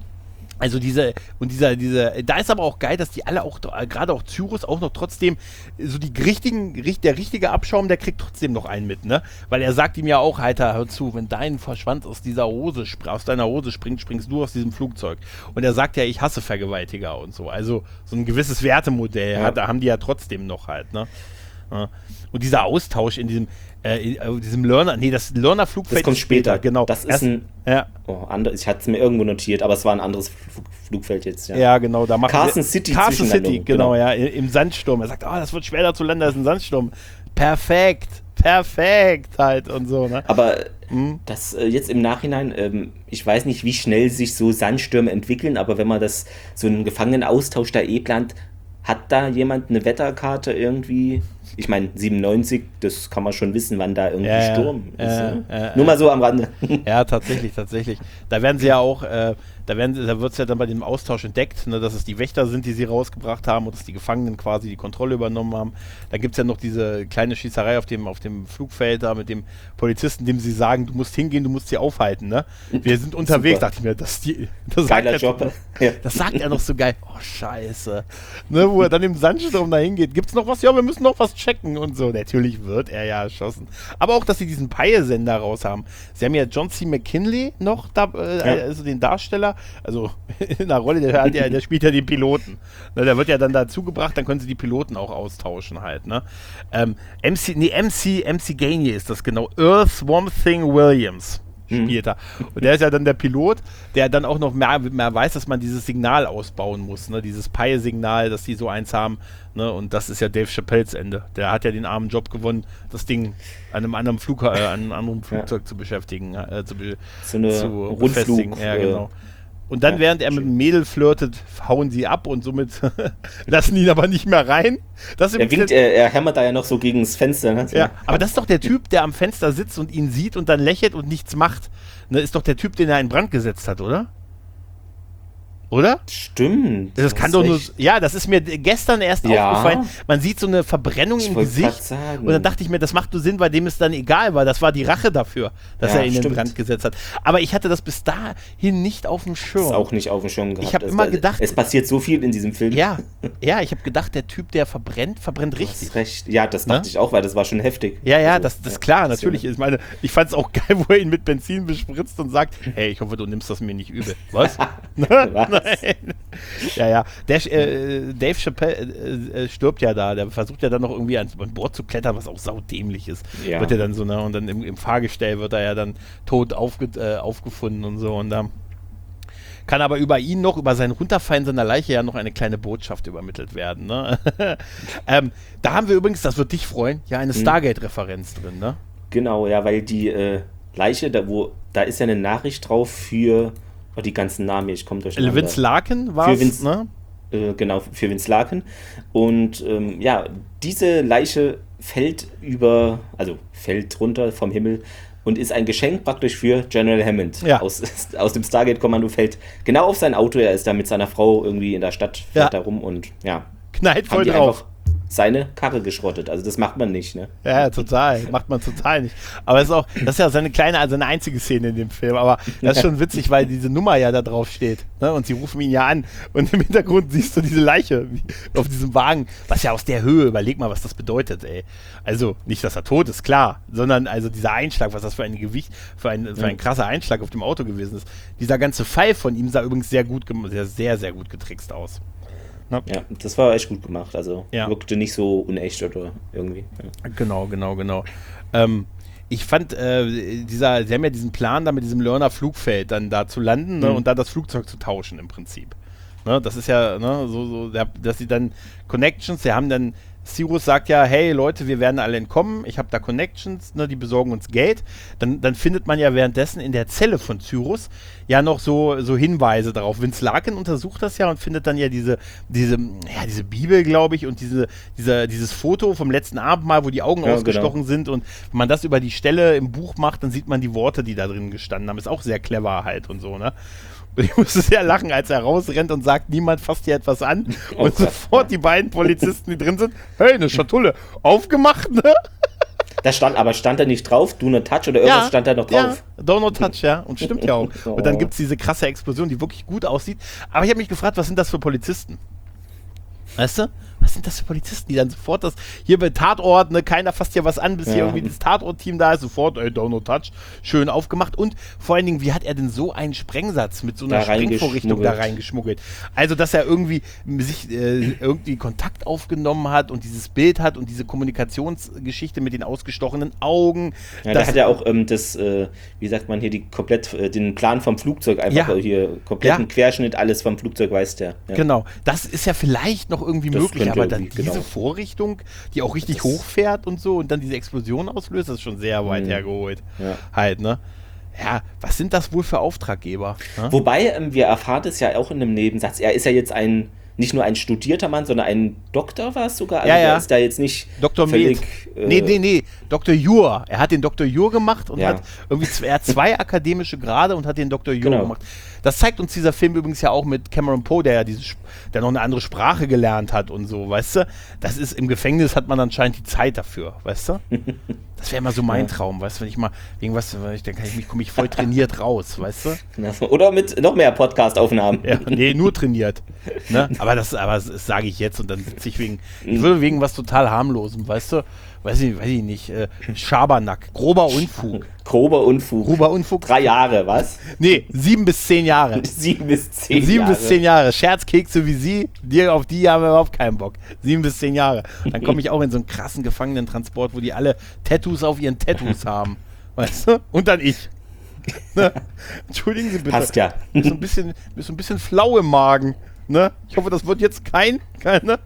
also diese, und dieser, diese, da ist aber auch geil, dass die alle auch, gerade auch Cyrus auch noch trotzdem, so die richtigen, der richtige Abschaum, der kriegt trotzdem noch einen mit, ne? Weil er sagt ihm ja auch, Alter, hör zu, wenn dein Verschwanz aus dieser Hose, aus deiner Hose springt, springst du aus diesem Flugzeug. Und er sagt ja, ich hasse Vergewaltiger und so. Also so ein gewisses Wertemodell, ja. hat, da haben die ja trotzdem noch halt, ne? Ja. Und dieser Austausch in diesem, äh, in diesem Learner, nee, das Learner-Flugfeld. Das kommt später, später, genau. Das ist Erst, ein, ja. oh, andre, ich hatte es mir irgendwo notiert, aber es war ein anderes Flug, Flugfeld jetzt, ja. Ja, genau. Da Carson City. Carson City, genau, genau, ja, im Sandsturm. Er sagt, oh, das wird schwer da zu landen, das ist ein Sandsturm. Perfekt, perfekt halt und so, ne? Aber hm? das äh, jetzt im Nachhinein, ähm, ich weiß nicht, wie schnell sich so Sandstürme entwickeln, aber wenn man das, so einen Gefangenenaustausch da eh plant, hat da jemand eine Wetterkarte irgendwie? Ich meine, siebenundneunzig, das kann man schon wissen, wann da irgendwie ja, Sturm ja, ist. ja, Ne? ja, Nur ja. mal so am Rande. Ja, tatsächlich, tatsächlich. Da werden sie ja auch, äh, da, werden, da wird es ja dann bei dem Austausch entdeckt, ne, dass es die Wächter sind, die sie rausgebracht haben und dass die Gefangenen quasi die Kontrolle übernommen haben. Da gibt es ja noch diese kleine Schießerei auf dem, auf dem Flugfeld da mit dem Polizisten, dem sie sagen, du musst hingehen, du musst sie aufhalten. Ne? Wir sind unterwegs, dachte ich mir, das, die, das, Geiler sagt Job. Er, das sagt er noch so geil. Oh, scheiße. Ne, wo er dann im Sandsturm da hingeht. Gibt es noch was? Ja, wir müssen noch was checken und so. Natürlich wird er ja erschossen. Aber auch, dass sie diesen Peilsender raus haben. Sie haben ja John C. McKinley noch, da, äh, ja. also den Darsteller, also in der Rolle, der, der, der spielt ja den Piloten. Ne, der wird ja dann dazu gebracht, dann können sie die Piloten auch austauschen halt. Ne? Ähm, M C, nee, M C, M C Gainey ist das genau. Earth Swamp Thing Williams spielt er. Und der ist ja dann der Pilot, der dann auch noch mehr, mehr weiß, dass man dieses Signal ausbauen muss, ne? Dieses Pi-Signal, dass die so eins haben. Ne? Und das ist ja Dave Chappelles Ende. Der hat ja den armen Job gewonnen, das Ding an einem anderen, Flug, äh, an einem anderen Flugzeug ja. zu beschäftigen, äh, zu, be- so eine zu Rundflug. Ja, genau. Und dann, ja, während er schön. mit dem Mädel flirtet, hauen sie ab und somit lassen ihn aber nicht mehr rein. Das er winkt, er, er hämmert da ja noch so gegen das Fenster. Ne? Ja, aber das ist doch der Typ, der am Fenster sitzt und ihn sieht und dann lächelt und nichts macht. Ne, ist doch der Typ, den er in Brand gesetzt hat, oder? Oder? Stimmt. Das kann doch nur. Ja, das ist mir gestern erst ja. aufgefallen. Man sieht so eine Verbrennung ich im Gesicht. Und dann dachte ich mir, das macht nur Sinn, weil dem es dann egal war. Das war die Rache dafür, dass ja, er ihn stimmt. in Brand gesetzt hat. Aber ich hatte das bis dahin nicht auf dem Schirm. Das ist auch nicht auf dem Schirm gehabt. Ich habe immer gedacht. Es passiert so viel in diesem Film. Ja, ja, ich habe gedacht, der Typ, der verbrennt, verbrennt richtig. Du hast recht. Ja, das dachte ne? ich auch, weil das war schon heftig. Ja, ja, also, das, das ist klar, ja, natürlich. Ich meine, ich fand es auch geil, wo er ihn mit Benzin bespritzt und sagt, hey, ich hoffe, du nimmst das mir nicht übel. Was? Was? Nein. Ja, ja. Der, äh, Dave Chappelle äh, stirbt ja da. Der versucht ja dann noch irgendwie ans Bord zu klettern, was auch saudämlich ist. Ja. Wird er dann so, ne? Und dann im, im Fahrgestell wird er ja dann tot aufge, äh, aufgefunden und so. Und da kann aber über ihn noch, über sein Runterfallen seiner Leiche ja noch eine kleine Botschaft übermittelt werden. Ne? ähm, da haben wir übrigens, das wird dich freuen, ja eine Stargate-Referenz drin, ne? Genau, ja, weil die äh, Leiche, da, wo, da ist ja eine Nachricht drauf für oh, die ganzen Namen, ich komme durcheinander. Vince Larkin war es, ne? Äh, genau, für Vince Larkin. Und ähm, ja, diese Leiche fällt über, also fällt runter vom Himmel und ist ein Geschenk praktisch für General Hammond. Ja. Aus, aus dem Stargate-Kommando fällt genau auf sein Auto. Er ist da mit seiner Frau irgendwie in der Stadt, fährt ja. da rum und ja. Knallt voll drauf. Seine Karre geschrottet. Also das macht man nicht, ne? Ja, total. Macht man total nicht. Aber es ist auch, das ist ja seine kleine, also eine einzige Szene in dem Film. Aber das ist schon witzig, weil diese Nummer ja da drauf steht. Ne? Und sie rufen ihn ja an. Und im Hintergrund siehst du diese Leiche auf diesem Wagen. Was ja aus der Höhe, überleg mal, was das bedeutet, ey. Also nicht, dass er tot ist, klar. Sondern also dieser Einschlag, was das für ein Gewicht, für ein, für ein krasser Einschlag auf dem Auto gewesen ist. Dieser ganze Fall von ihm sah übrigens sehr gut, sehr, sehr, sehr gut getrickst aus. Ja, das war echt gut gemacht. Also ja. wirkte nicht so unecht oder irgendwie. Ja. Genau, genau, genau. Ähm, ich fand, äh, dieser, sie haben ja diesen Plan, da mit diesem Lerner Flugfeld dann da zu landen, ne, mhm. und da das Flugzeug zu tauschen im Prinzip. Ne, das ist ja, ne, so, so, dass sie dann Connections, sie haben dann, Cyrus sagt ja, hey Leute, wir werden alle entkommen, ich habe da Connections, ne, die besorgen uns Geld. Dann, dann findet man ja währenddessen in der Zelle von Cyrus ja noch so, so Hinweise darauf. Vince Larkin untersucht das ja und findet dann ja diese, diese, ja, diese Bibel, glaube ich, und diese, diese, dieses Foto vom letzten Abendmahl, wo die Augen ja, ausgestochen genau. sind. Und wenn man das über die Stelle im Buch macht, dann sieht man die Worte, die da drin gestanden haben. Ist auch sehr clever halt und so, ne? Und ich musste sehr lachen, als er rausrennt und sagt, niemand fasst hier etwas an. Und oh, sofort die beiden Polizisten, die drin sind, hey, eine Schatulle, aufgemacht, ne? Da stand, aber stand da nicht drauf, do not touch oder irgendwas ja, stand da noch drauf? Ja, do not touch, ja, und stimmt ja auch. Und dann gibt es diese krasse Explosion, die wirklich gut aussieht. Aber ich habe mich gefragt, was sind das für Polizisten? Weißt du? Was sind das für Polizisten, die dann sofort das, hier bei Tatort, ne, keiner fasst hier was an, bis ja. hier irgendwie das Tatort-Team da ist, sofort, ey, do not touch, schön aufgemacht. Und vor allen Dingen, wie hat er denn so einen Sprengsatz mit so einer da Sprengvorrichtung da reingeschmuggelt? Also, dass er irgendwie sich äh, irgendwie Kontakt aufgenommen hat und dieses Bild hat und diese Kommunikationsgeschichte mit den ausgestochenen Augen. Ja, der hat ja auch ähm, das, äh, wie sagt man hier, die komplett, äh, den Plan vom Flugzeug einfach ja. hier, kompletten ja. Querschnitt, alles vom Flugzeug weiß der. Ja. Genau, das ist ja vielleicht noch irgendwie das möglich, aber dann diese genau. Vorrichtung, die auch richtig das hochfährt und so und dann diese Explosion auslöst, das ist schon sehr weit mhm. hergeholt. Ja. Halt, ne? Ja, was sind das wohl für Auftraggeber? Ne? Wobei, ähm, wir erfahren es ja auch in einem Nebensatz, er ist ja jetzt ein, nicht nur ein studierter Mann, sondern ein Doktor war es sogar. Also ja, ja. Er ist da jetzt nicht Doktor völlig... Äh, nee, nee, nee, Doktor Jur. Er hat den Doktor Jur gemacht und ja. hat irgendwie, er hat zwei akademische Grade und hat den Doktor Jur genau. gemacht. Das zeigt uns dieser Film übrigens ja auch mit Cameron Poe, der ja diese, der noch eine andere Sprache gelernt hat und so, weißt du? Das ist, im Gefängnis hat man anscheinend die Zeit dafür, weißt du? Das wäre immer so mein ja. Traum, weißt du, wenn ich mal irgendwas, dann kann ich mich, komme ich voll trainiert raus, weißt du? Oder mit noch mehr Podcast-Aufnahmen. Ja, nee, nur trainiert. Ne? Aber das, aber das, das sage ich jetzt und dann sitze ich wegen, ich würde wegen was total harmlosem, weißt du? Weiß ich, weiß ich nicht, äh, Schabernack, grober Unfug. Grober Unfug. Grober Unfug. Drei Jahre, was? Nee, sieben bis zehn Jahre. Sieben bis zehn sieben Jahre. bis zehn Jahre. Scherzkekse wie Sie, die, auf die haben wir überhaupt keinen Bock. Sieben bis zehn Jahre. Dann komme ich auch in so einen krassen Gefangenentransport, wo die alle Tattoos auf ihren Tattoos haben. Weißt du? Und dann ich. Ne? Entschuldigen Sie bitte. Passt ja. Bist so ein bisschen, bist so ein bisschen flau im Magen. Ne? Ich hoffe, das wird jetzt kein, keine.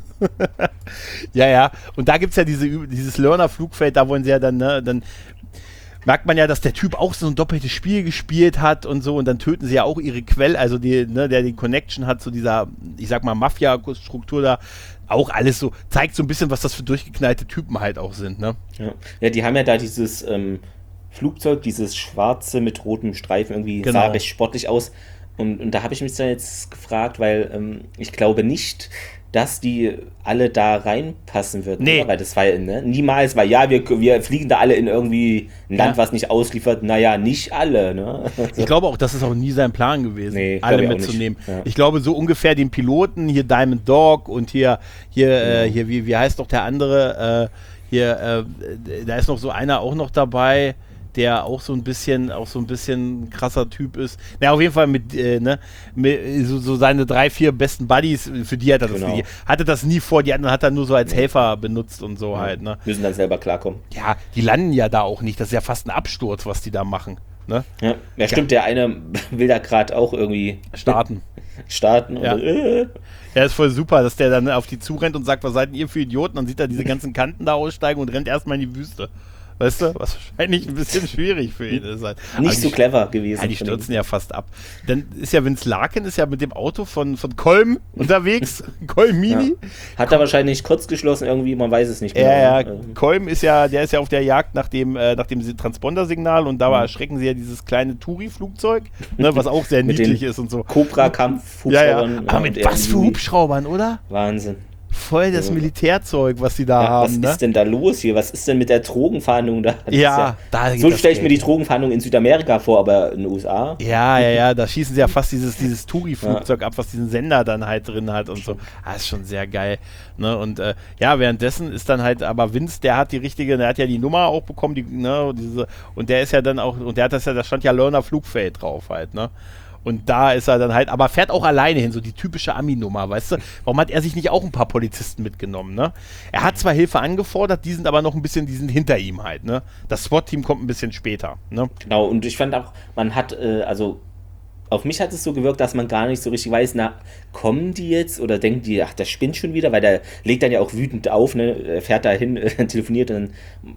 ja, ja. Und da gibt es ja diese, dieses Learner-Flugfeld, da wollen sie ja dann, ne, dann merkt man ja, dass der Typ auch so ein doppeltes Spiel gespielt hat und so und dann töten sie ja auch ihre Quelle, also die, ne, der die Connection hat zu dieser, ich sag mal, Mafia-Struktur da, auch alles so, zeigt so ein bisschen, was das für durchgeknallte Typen halt auch sind, ne? Ja, ja die haben ja da dieses ähm, Flugzeug, dieses schwarze mit rotem Streifen, irgendwie genau. sah recht sportlich aus und, und da habe ich mich dann jetzt gefragt, weil ähm, ich glaube nicht, dass die alle da reinpassen würden. Nee. Oder? Weil das war ja, ne? Niemals, weil ja, wir, wir fliegen da alle in irgendwie ein Land, ja. was nicht ausliefert. Naja, nicht alle, ne? Ich glaube auch, das ist auch nie sein Plan gewesen, nee, alle mitzunehmen. Ich, ja. ich glaube, so ungefähr den Piloten, hier Diamond Dog und hier, hier, ja. äh, hier wie, wie heißt doch der andere, äh, hier, äh, da ist noch so einer auch noch dabei, der auch so ein bisschen, auch so ein bisschen krasser Typ ist. Na, auf jeden Fall mit, äh, ne, mit so, so seine drei, vier besten Buddies, für die hat er das, genau. die, hatte das nie vor, die anderen hat er nur so als Helfer benutzt und so ja. halt, ne. Müssen dann selber klarkommen. Ja, die landen ja da auch nicht, das ist ja fast ein Absturz, was die da machen, ne. Ja, ja stimmt, ja. Der eine will da gerade auch irgendwie starten. starten. Ja. Und dann, äh. Ja, ist voll super, dass der dann auf die zurennt und sagt, was seid ihr für Idioten? Dann sieht er diese ganzen Kanten da aussteigen und rennt erstmal in die Wüste. Weißt du, was wahrscheinlich ein bisschen schwierig für ihn ist. Halt. Nicht so clever gewesen. Ja, die stürzen ja fast ab. Dann ist ja Vince Larkin ist ja mit dem Auto von, von Kolm unterwegs. Kolm Mini. Ja. Hat er wahrscheinlich kurz geschlossen irgendwie, man weiß es nicht genau. Ja, ja, Kolm ist ja, der ist ja auf der Jagd nach dem, äh, nach dem Transponder-Signal und dabei mhm. erschrecken sie ja dieses kleine Touri-Flugzeug, ne, was auch sehr niedlich ist und so. Cobra-Kampf-Hubschraubern. Ja, ja. Aber mit was für Hubschraubern, oder? Wahnsinn. Voll das Militärzeug, was sie da ja, haben. Was ne? ist denn da los hier? Was ist denn mit der Drogenfahndung da? Ja, ja, da geht so stelle ich mir die Drogenfahndung in Südamerika vor, aber in den U S A. Ja, ja, ja, da schießen sie ja fast dieses, dieses Touri-Flugzeug ja. ab, was diesen Sender dann halt drin hat und so. Ah, ist schon sehr geil. Ne? Und äh, ja, währenddessen ist dann halt, aber Vince, der hat die richtige, der hat ja die Nummer auch bekommen, die, ne, diese, und der ist ja dann auch, und der hat das ja, da stand ja Lerner Flugfeld drauf halt, ne? Und da ist er dann halt, aber fährt auch alleine hin, so die typische Ami-Nummer, weißt du? Warum hat er sich nicht auch ein paar Polizisten mitgenommen, ne? Er hat zwar Hilfe angefordert, die sind aber noch ein bisschen, die sind hinter ihm halt, ne? Das SWAT-Team kommt ein bisschen später, ne? Genau, und ich fand auch, man hat, äh, also auf mich hat es so gewirkt, dass man gar nicht so richtig weiß, na, kommen die jetzt oder denken die, ach, der spinnt schon wieder, weil der legt dann ja auch wütend auf, ne? Er fährt da hin, äh, telefoniert und dann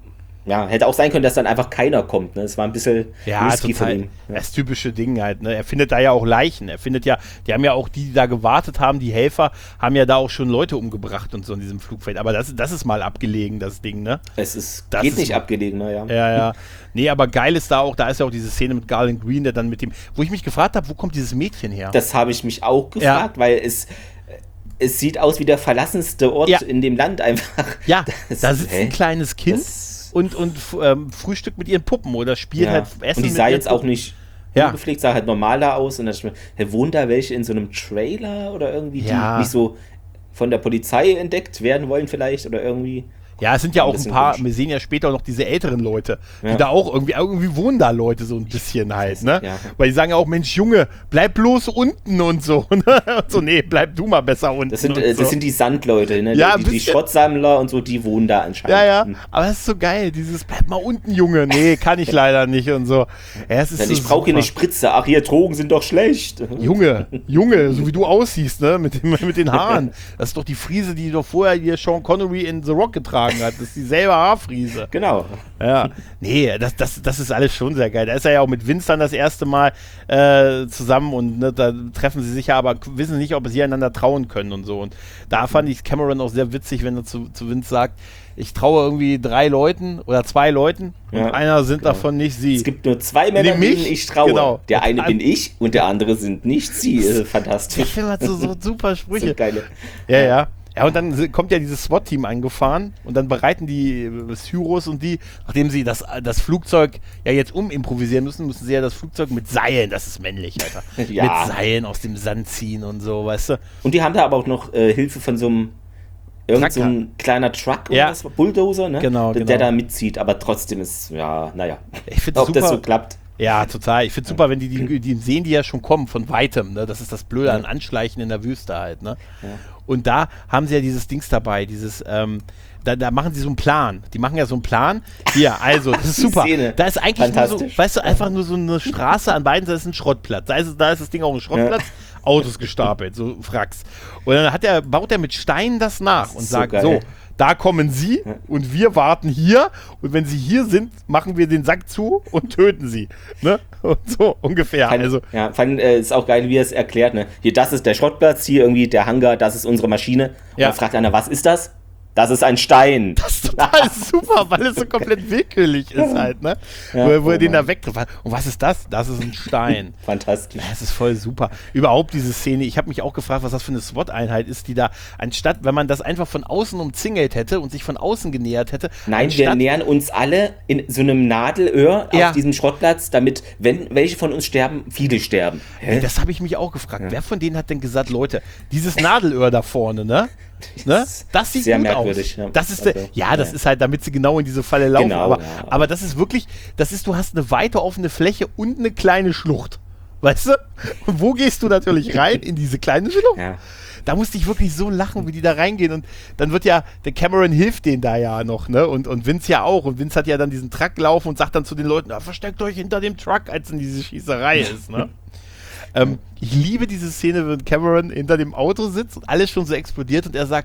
ja, hätte auch sein können, dass dann einfach keiner kommt. Ne? Es war ein bisschen ja, risky von ihm. Ja. Das typische Ding halt. Ne? Er findet da ja auch Leichen. Er findet ja, die haben ja auch, die, die da gewartet haben, die Helfer, haben ja da auch schon Leute umgebracht und so in diesem Flugfeld. Aber das, das ist mal abgelegen, das Ding, ne? Es ist, das geht ist nicht mal, abgelegen, ne? Ja. Ja, ja. Nee, aber geil ist da auch, da ist ja auch diese Szene mit Garland Green, der dann mit dem, wo ich mich gefragt habe, wo kommt dieses Mädchen her? Das habe ich mich auch gefragt, ja. weil es es sieht aus wie der verlassenste Ort ja. in dem Land einfach. Ja, das, da sitzt hä? ein kleines Kind. Das und, und ähm, Frühstück mit ihren Puppen oder spielt ja. halt Essen. Und die sah jetzt auch nicht ja. ungepflegt, sah halt normal da aus. Und dann dachte ich mir, wohnen da welche in so einem Trailer oder irgendwie, ja. die nicht so von der Polizei entdeckt werden wollen vielleicht oder irgendwie. Ja, es sind ja auch ein paar, wir sehen ja später noch diese älteren Leute, die ja. da auch irgendwie, irgendwie wohnen da Leute so ein bisschen halt, ne? Ja. Weil die sagen ja auch, Mensch, Junge, bleib bloß unten und so. Und so, nee, bleib du mal besser unten. Das sind, äh, so. das sind die Sandleute, ne? Ja, die, die Schrottsammler und so, die wohnen da anscheinend. Ja, ja, aber das ist so geil, dieses, bleib mal unten, Junge. Nee, kann ich leider nicht und so. Ja, es ist so ich brauche hier eine Spritze. Ach, hier, Drogen sind doch schlecht. Junge, Junge, so wie du aussiehst, ne? Mit, dem, mit den Haaren. Das ist doch die Frise, die doch vorher hier Sean Connery in The Rock getragen getragen hat. Das ist dieselbe Haarfriese. Genau. Ja, nee, das, das, das ist alles schon sehr geil. Da ist er ja auch mit Vince dann das erste Mal äh, zusammen und ne, da treffen sie sich ja, aber wissen nicht, ob sie einander trauen können und so. Und da fand ich Cameron auch sehr witzig, wenn er zu, zu Vince sagt, ich traue irgendwie drei Leuten oder zwei Leuten und ja, einer sind genau. davon nicht sie. Es gibt nur zwei Männer, denen ich traue. Genau. Der eine bin ich und der andere sind nicht sie. Das ist fantastisch. Ich finde so, so super Sprüche. So geile. Ja, ja. Ja, und dann kommt ja dieses SWAT-Team angefahren und dann bereiten die Syros und die, nachdem sie das, das Flugzeug ja jetzt umimprovisieren müssen, müssen sie ja das Flugzeug mit Seilen, das ist männlich, Alter, ja. mit Seilen aus dem Sand ziehen und so, weißt du. Und die haben da aber auch noch äh, Hilfe von so einem irgend so ein kleiner Truck oder ja. was, Bulldozer, ne? Genau, der, genau. der da mitzieht, aber trotzdem ist, ja, naja, ich ob super, das so klappt. Ja, total. Ich finde es super, wenn die, die, die sehen die ja schon kommen von Weitem, ne? Das ist das Blöde an Anschleichen in der Wüste halt, ne? Ja. Und da haben sie ja dieses Dings dabei, dieses, ähm, da, da machen sie so einen Plan. Die machen ja so einen Plan. Hier, also, das ist super. Szene. Da ist eigentlich nur so, weißt du, einfach nur so eine Straße, an beiden Seiten ist ein Schrottplatz. Da ist, da ist das Ding auch ein Schrottplatz, ja. Autos gestapelt, so Fracks. Und dann hat er, baut er mit Steinen das nach und so sagt, geil. so, da kommen sie und wir warten hier und wenn sie hier sind, machen wir den Sack zu und töten sie. Ne? Und so ungefähr. Fand, also. Ja, fand, äh, ist auch geil, wie er es erklärt. Ne? Hier, das ist der Schrottplatz, hier irgendwie der Hangar, das ist unsere Maschine. Und ja. dann fragt einer, was ist das? Das ist ein Stein. Das ist total super, weil es so komplett willkürlich ist halt, ne? Ja, wo, wo oh er den Mann. da wegtrifft. Und was ist das? Das ist ein Stein. Fantastisch. Das ist voll super. Überhaupt diese Szene, ich habe mich auch gefragt, was das für eine SWAT-Einheit ist, die da, anstatt, wenn man das einfach von außen umzingelt hätte und sich von außen genähert hätte. Nein, wir nähern uns alle in so einem Nadelöhr ja. auf diesem Schrottplatz, damit, wenn welche von uns sterben, viele sterben. Hä? Das habe ich mich auch gefragt. Ja. Wer von denen hat denn gesagt, Leute, dieses Nadelöhr da vorne, ne? Ne? Das sieht sehr gut merkwürdig, aus. Ja. Das ist also, der, ja, das ja. ist halt, damit sie genau in diese Falle laufen. Genau, aber, ja. aber das ist wirklich, das ist, du hast eine weite offene Fläche und eine kleine Schlucht. Weißt du? Und wo gehst du natürlich rein? In diese kleine Schlucht. Ja. Da musste ich wirklich so lachen, wie die da reingehen. Und dann wird ja, der Cameron hilft denen da ja noch, ne? Und, und Vince ja auch. Und Vince hat ja dann diesen Truck laufen und sagt dann zu den Leuten, ah, versteckt euch hinter dem Truck, als in diese Schießerei ist, ne? ähm, ich liebe diese Szene, wenn Cameron hinter dem Auto sitzt und alles schon so explodiert und er sagt,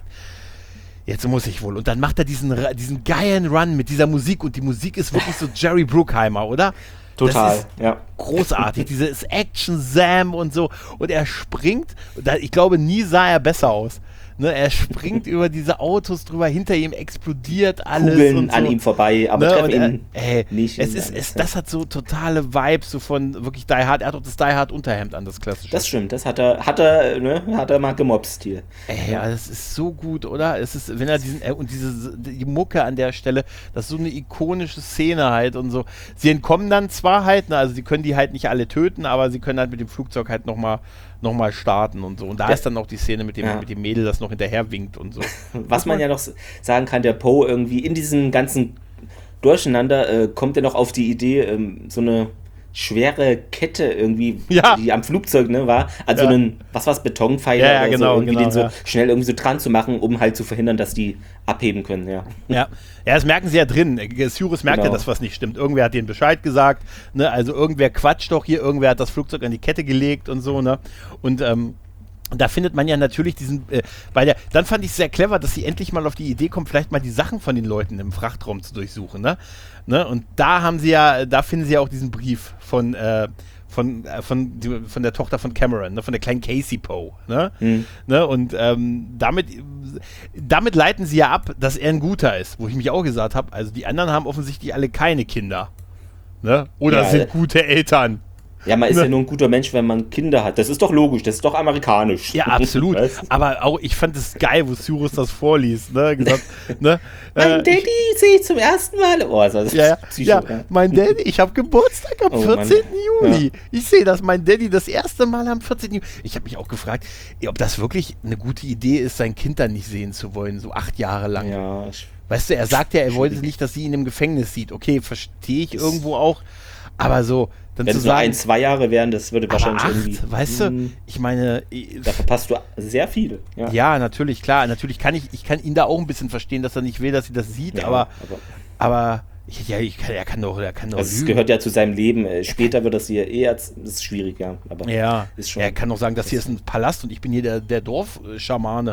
jetzt muss ich wohl. Und dann macht er diesen, diesen geilen Run mit dieser Musik und die Musik ist wirklich so Jerry Bruckheimer, oder? Total, das ist ja. großartig, dieses Action-Sam und so. Und er springt, ich glaube, nie sah er besser aus. Ne, er springt über diese Autos drüber, hinter ihm explodiert alles. Kugeln und so. an ihm vorbei, aber ne, treffen ihn er, ey, nicht. Es ist, es, das hat so totale Vibes so von wirklich Die Hard. Er hat auch das Die Hard Unterhemd an, das klassische. Das stimmt, das hat er, hat er, ne, hat er mal gemobst hier. Ey, ja, das ist so gut, oder? Es ist, wenn er diesen, äh, und diese, die Mucke an der Stelle, das ist so eine ikonische Szene halt und so. Sie entkommen dann zwar halt, ne, also sie können die halt nicht alle töten, aber sie können halt mit dem Flugzeug halt nochmal noch mal starten und so. Und da ja. ist dann auch die Szene mit dem, ja. mit dem Mädel, das noch hinterher winkt und so. Was man ja noch sagen kann, der Poe irgendwie in diesem ganzen Durcheinander äh, kommt er noch auf die Idee, ähm, so eine schwere Kette irgendwie, ja. die am Flugzeug ne, war, also ja. einen, was war's, Betonpfeiler ja, ja, oder genau, so, irgendwie genau, den so ja. schnell irgendwie so dran zu machen, um halt zu verhindern, dass die abheben können, ja. Ja, ja, das merken sie ja drin. Cyrus merkt genau. ja, dass was nicht stimmt. Irgendwer hat denen Bescheid gesagt, ne, also irgendwer quatscht doch hier, irgendwer hat das Flugzeug an die Kette gelegt und so, ne, und, ähm, da findet man ja natürlich diesen, äh, bei der, dann fand ich es sehr clever, dass sie endlich mal auf die Idee kommt, vielleicht mal die Sachen von den Leuten im Frachtraum zu durchsuchen, ne? ne? Und da haben sie ja, da finden sie ja auch diesen Brief von, äh, von, äh, von, die, von der Tochter von Cameron, ne? Von der kleinen Casey Poe, ne? Mhm. ne? Und ähm, damit, damit leiten sie ja ab, dass er ein Guter ist, wo ich mich auch gesagt habe, also die anderen haben offensichtlich alle keine Kinder, ne? Oder ja, sind gute Eltern. Ja, man ist ja nur ein guter Mensch, wenn man Kinder hat. Das ist doch logisch, das ist doch amerikanisch. Ja, absolut. Aber auch, ich fand es geil, wo Cyrus das vorliest. Ne? Gesagt, ne? Mein äh, Daddy sehe ich zum ersten Mal. Oh, das ist ja, Psycho, ja, ja, mein Daddy, ich habe Geburtstag am oh, vierzehnten Juli. Ja. Ich sehe das, mein Daddy das erste Mal am vierzehnten Juli. Ich habe mich auch gefragt, ob das wirklich eine gute Idee ist, sein Kind dann nicht sehen zu wollen, so acht Jahre lang. Ja, ich, weißt du, er sagt ja, er wollte nicht, dass sie ihn im Gefängnis sieht. Okay, verstehe ich irgendwo auch. Aber so, dann wenn zu es sagen, nur ein, zwei Jahre wären, das würde wahrscheinlich acht, irgendwie... Weißt du, ich meine... Da verpasst du sehr viel. Ja, ja natürlich, klar. Natürlich kann ich, ich kann ihn da auch ein bisschen verstehen, dass er nicht will, dass sie das sieht, ja, aber... aber, aber ich, ja, ich kann, er kann doch, er kann doch also es gehört ja zu seinem Leben. Später wird das hier eher... Das ist schwierig, ja. Aber ja, ist schon, er kann doch sagen, das hier ist ein Palast und ich bin hier der, der Dorfschamane.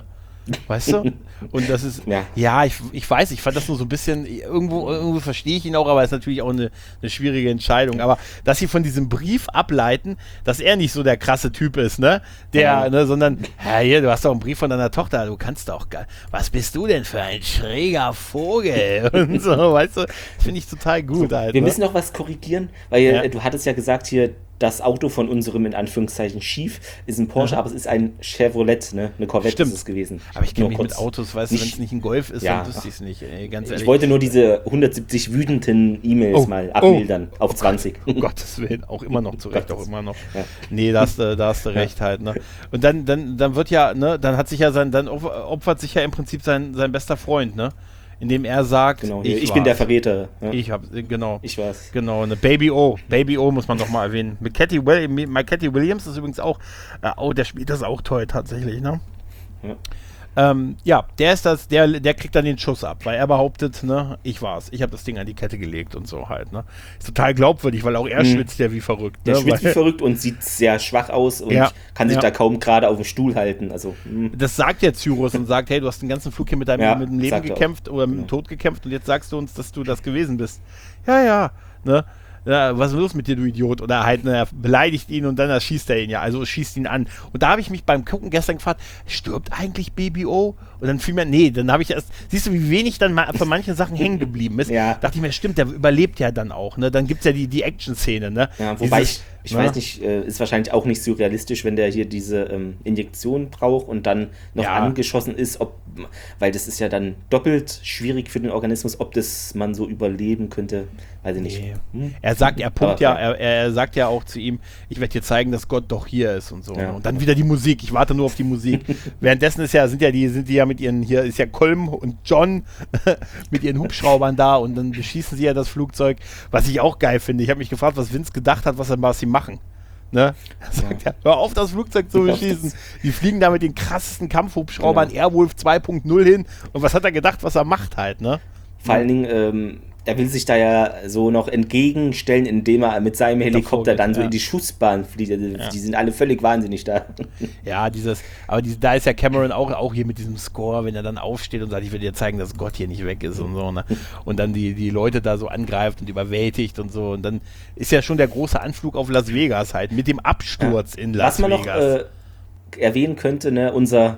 Weißt du? Und das ist, ja, ja ich, ich weiß, ich fand das nur so ein bisschen, irgendwo, irgendwo verstehe ich ihn auch, aber es ist natürlich auch eine, eine schwierige Entscheidung. Aber dass sie von diesem Brief ableiten, dass er nicht so der krasse Typ ist, ne? Der, ja. ne, sondern, ja, hier, du hast doch einen Brief von deiner Tochter, du kannst doch gar, was bist du denn für ein schräger Vogel? Und so, weißt du, das finde ich total gut so, halt. Wir ne? müssen noch was korrigieren, weil ja. du hattest ja gesagt hier, das Auto von unserem, in Anführungszeichen, Chief ist ein Porsche, ja. aber es ist ein Chevrolet, ne? Eine Corvette Stimmt. ist es gewesen. Aber ich kenne mich mit Autos, weißt du, wenn es nicht ein Golf ist, ja. dann wüsste ich es nicht, ey, ganz ehrlich. Ich wollte nur diese hundertsiebzig wütenden E-Mails oh. mal abmildern oh. auf oh zwanzig. Um Gottes Willen, auch immer noch zurecht, auch immer noch. Ja. Nee, da hast, da hast du recht ja. halt, ne? Und dann, dann, dann wird ja, ne, dann hat sich ja sein, dann opfert sich ja im Prinzip sein, sein bester Freund, ne? Indem er sagt, genau, ich, ich bin der Verräter. Ja. Ich hab, genau. Ich weiß. Genau, eine Baby O. Baby O muss man doch mal erwähnen. Mit Katy Will- Katy Williams ist übrigens auch, äh, oh, der spielt das auch toll tatsächlich, ne? Ja. Ähm, ja, der ist das, der, der kriegt dann den Schuss ab, weil er behauptet, ne, ich war's, ich habe das Ding an die Kette gelegt und so halt, ne. Ist total glaubwürdig, weil auch er mhm. schwitzt ja wie verrückt. Der ne? schwitzt weil, wie verrückt und sieht sehr schwach aus und ja, kann sich ja. da kaum gerade auf dem Stuhl halten. Also, mh. das sagt ja Cyrus und sagt, hey, du hast den ganzen Flug hier mit deinem ja, mit dem Leben gekämpft oder mit dem ja. Tod gekämpft und jetzt sagst du uns, dass du das gewesen bist. Ja, ja, ne. Ja, was ist los mit dir, du Idiot? Oder halt, ne, er beleidigt ihn und dann erschießt er ihn ja, also schießt ihn an. Und da habe ich mich beim Gucken gestern gefragt, stirbt eigentlich Baby O? Und dann fiel mir, nee, dann habe ich erst, siehst du, wie wenig dann ma- von manchen Sachen hängen geblieben ist? Ja. Dachte ich mir, stimmt, der überlebt ja dann auch, ne? Dann gibt es ja die, die Action-Szene, ne? Ja, wobei Dieses, ich, ich ne? weiß nicht, äh, ist wahrscheinlich auch nicht surrealistisch, wenn der hier diese ähm, Injektion braucht und dann noch ja. angeschossen ist, ob, weil das ist ja dann doppelt schwierig für den Organismus, ob das man so überleben könnte, weiß ich nicht. Nee. Hm? Er sagt, er pumpt Aber, ja, er, er sagt ja auch zu ihm, ich werde dir zeigen, dass Gott doch hier ist und so. Ja. Und dann wieder die Musik, ich warte nur auf die Musik. Währenddessen ist ja, sind ja die, sind die ja mit ihren, hier ist ja Colm und John mit ihren Hubschraubern da und dann beschießen sie ja das Flugzeug, was ich auch geil finde. Ich habe mich gefragt, was Vince gedacht hat, was, er, was sie machen. Ne? Er sagt ja, hör auf, das Flugzeug zu beschießen. Die fliegen da mit den krassesten Kampfhubschraubern genau. Airwolf zwei Punkt null hin. Und was hat er gedacht, was er macht halt, ne? Vor allen Dingen, ähm, er will sich da ja so noch entgegenstellen, indem er mit seinem Helikopter dann so ja. in die Schussbahn fliegt. Die ja. sind alle völlig wahnsinnig da. Ja, dieses, aber die, da ist ja Cameron auch, auch hier mit diesem Score, wenn er dann aufsteht und sagt, ich will dir zeigen, dass Gott hier nicht weg ist und so, ne? Und dann die, die Leute da so angreift und überwältigt und so. Und dann ist ja schon der große Anflug auf Las Vegas halt, mit dem Absturz ja. in Las Was man Vegas. noch äh, erwähnen könnte, ne, unser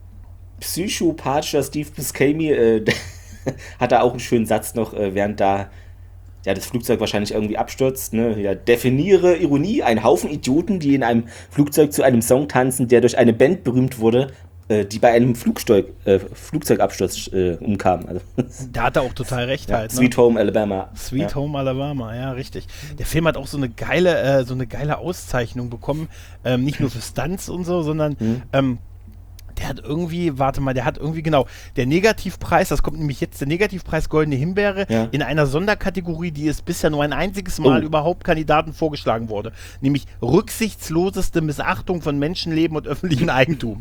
Psychopathischer Steve Buscemi, äh, hat da auch einen schönen Satz noch, äh, während da ja, das Flugzeug wahrscheinlich irgendwie abstürzt. Ne? Ja, definiere Ironie, ein Haufen Idioten, die in einem Flugzeug zu einem Song tanzen, der durch eine Band berühmt wurde, äh, die bei einem Flugzeug, äh, Flugzeugabsturz äh, umkam. Also, da hat er auch total recht ja, halt. Ne? Sweet Home Alabama. Sweet ja. Home Alabama, ja, richtig. Der Film hat auch so eine geile, äh, so eine geile Auszeichnung bekommen, ähm, nicht nur für Stunts und so, sondern mhm. ähm, der hat irgendwie, warte mal, der hat irgendwie, genau, der Negativpreis, das kommt nämlich jetzt, der Negativpreis Goldene Himbeere, ja. in einer Sonderkategorie, die es bisher nur ein einziges Mal oh. überhaupt Kandidaten vorgeschlagen wurde, nämlich rücksichtsloseste Missachtung von Menschenleben und öffentlichem Eigentum.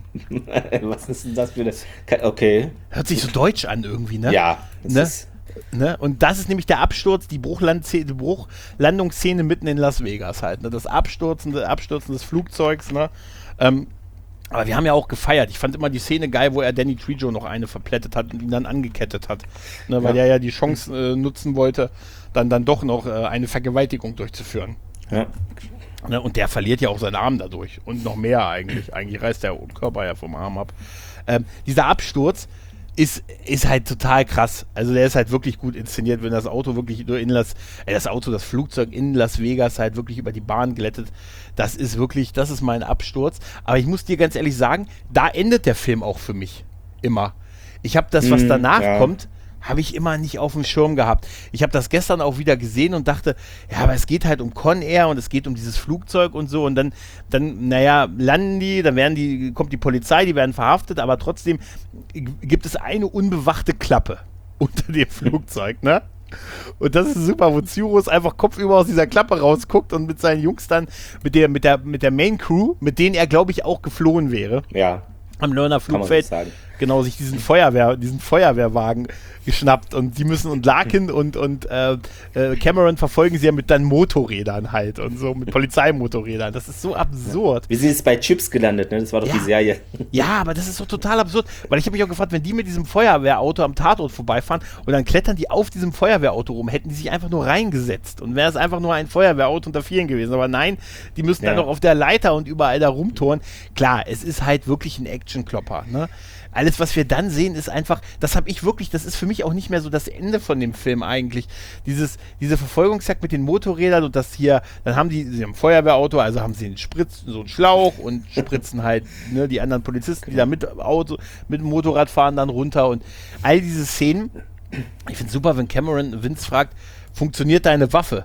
Was ist denn das für das? Okay. Hört sich so deutsch an irgendwie, ne? Ja. Ne? Ist Ne? Und das ist nämlich der Absturz, die Bruchlandszene, die Bruchlandungsszene mitten in Las Vegas halt, ne? Das Abstürzen, Abstürzen des Flugzeugs, ne? Ähm, Aber wir haben ja auch gefeiert. Ich fand immer die Szene geil, wo er Danny Trejo noch eine verplättet hat und ihn dann angekettet hat. Ne, weil ja. er ja die Chance äh, nutzen wollte, dann, dann doch noch äh, eine Vergewaltigung durchzuführen. Ja. Ne, und der verliert ja auch seinen Arm dadurch. Und noch mehr eigentlich. Eigentlich reißt der Körper ja vom Arm ab. Ähm, dieser Absturz ist, ist halt total krass. Also der ist halt wirklich gut inszeniert, wenn das Auto wirklich nur in Las, äh, das Auto, das Flugzeug in Las Vegas halt wirklich über die Bahn glättet. Das ist wirklich, das ist mein Absturz. Aber ich muss dir ganz ehrlich sagen, da endet der Film auch für mich. Immer. Ich habe das, was danach ja. kommt, habe ich immer nicht auf dem Schirm gehabt. Ich habe das gestern auch wieder gesehen und dachte, ja, aber es geht halt um Con Air und es geht um dieses Flugzeug und so und dann, dann, naja, landen die, dann werden die, kommt die Polizei, die werden verhaftet, aber trotzdem gibt es eine unbewachte Klappe unter dem Flugzeug, ne? Und das ist super, wo Cyrus einfach kopfüber aus dieser Klappe rausguckt und mit seinen Jungs dann, mit der, mit der, mit der Main Crew, mit denen er, glaube ich, auch geflohen wäre. Ja. Am Lerner Flugfeld. genau, sich diesen Feuerwehr, diesen Feuerwehrwagen geschnappt und die müssen und Larkin und, und äh, Cameron verfolgen sie ja mit dann Motorrädern halt und so, mit Polizeimotorrädern. Das ist so absurd. Wir sind jetzt bei Chips gelandet, ne? Das war doch ja. die Serie. Ja, aber das ist so total absurd, weil ich habe mich auch gefragt, wenn die mit diesem Feuerwehrauto am Tatort vorbeifahren und dann klettern die auf diesem Feuerwehrauto rum, hätten die sich einfach nur reingesetzt und wäre es einfach nur ein Feuerwehrauto unter vielen gewesen. Aber nein, die müssen ja. dann noch auf der Leiter und überall da rumtouren. Klar, es ist halt wirklich ein Actionklopper, ne? Alles, was wir dann sehen, ist einfach, das habe ich wirklich, das ist für mich auch nicht mehr so das Ende von dem Film eigentlich. Dieses, diese Verfolgungsjagd mit den Motorrädern und das hier, dann haben die, sie haben ein Feuerwehrauto, also haben sie einen Spritz, so einen Schlauch und spritzen halt ne, die anderen Polizisten, die da mit Auto, mit dem Motorrad fahren, dann runter und all diese Szenen. Ich finde es super, wenn Cameron Vince fragt, funktioniert deine Waffe?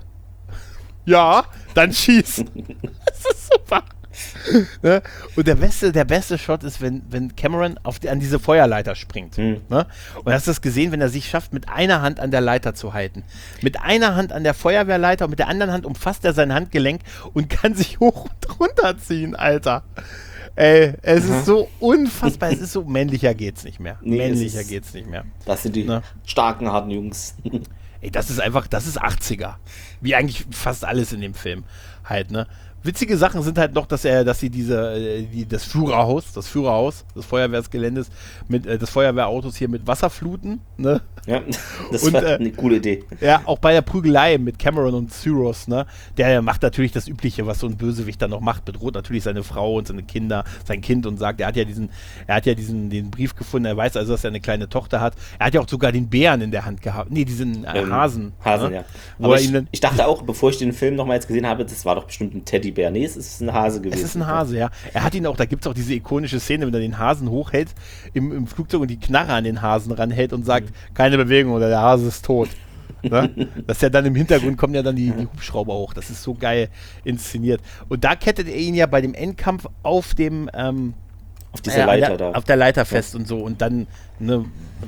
Ja, dann schieß. Das ist super. Ne? Und der beste, der beste Shot ist, wenn, wenn Cameron auf die, an diese Feuerleiter springt. Mhm. Ne? Und hast du das gesehen, wenn er sich schafft, mit einer Hand an der Leiter zu halten. Mit einer Hand an der Feuerwehrleiter und mit der anderen Hand umfasst er sein Handgelenk und kann sich hoch und runter ziehen, Alter. Ey, es mhm. ist so unfassbar, es ist so, männlicher geht's nicht mehr. Nee, männlicher ist, geht's nicht mehr. Das sind die ne? starken, harten Jungs. Ey, das ist einfach, das ist achtziger. Wie eigentlich fast alles in dem Film halt, ne? Witzige Sachen sind halt noch, dass er, dass sie diese, die, das Führerhaus, das Führerhaus des Feuerwehrsgeländes mit, äh, des Feuerwehrautos hier mit Wasser fluten, ne? Ja, das und, war äh, eine coole Idee. Ja, auch bei der Prügelei mit Cameron und Cyrus, ne? Der macht natürlich das Übliche, was so ein Bösewicht dann noch macht, bedroht natürlich seine Frau und seine Kinder, sein Kind und sagt, er hat ja diesen, er hat ja diesen, den Brief gefunden, er weiß also, dass er eine kleine Tochter hat. Er hat ja auch sogar den Bären in der Hand gehabt. Nee, diesen äh, ähm, Hasen. Hasen, ne? ja. Aber ich, ihn, ich dachte auch, bevor ich den Film nochmal jetzt gesehen habe, das war doch bestimmt ein Teddybär. Nee, es ist ein Hase gewesen. Es ist ein Hase, ja. Er hat ihn auch, da gibt es auch diese ikonische Szene, wenn er den Hasen hochhält im, im Flugzeug und die Knarre an den Hasen ranhält und sagt, mhm. keine Bewegung oder der Hase ist tot. Ne? Das ist ja dann im Hintergrund kommen ja dann die, die Hubschrauber hoch. Das ist so geil inszeniert. Und da kettet er ihn ja bei dem Endkampf auf dem ähm, auf dieser Leiter der, da. Auf der Leiter fest ja. und so. Und dann eine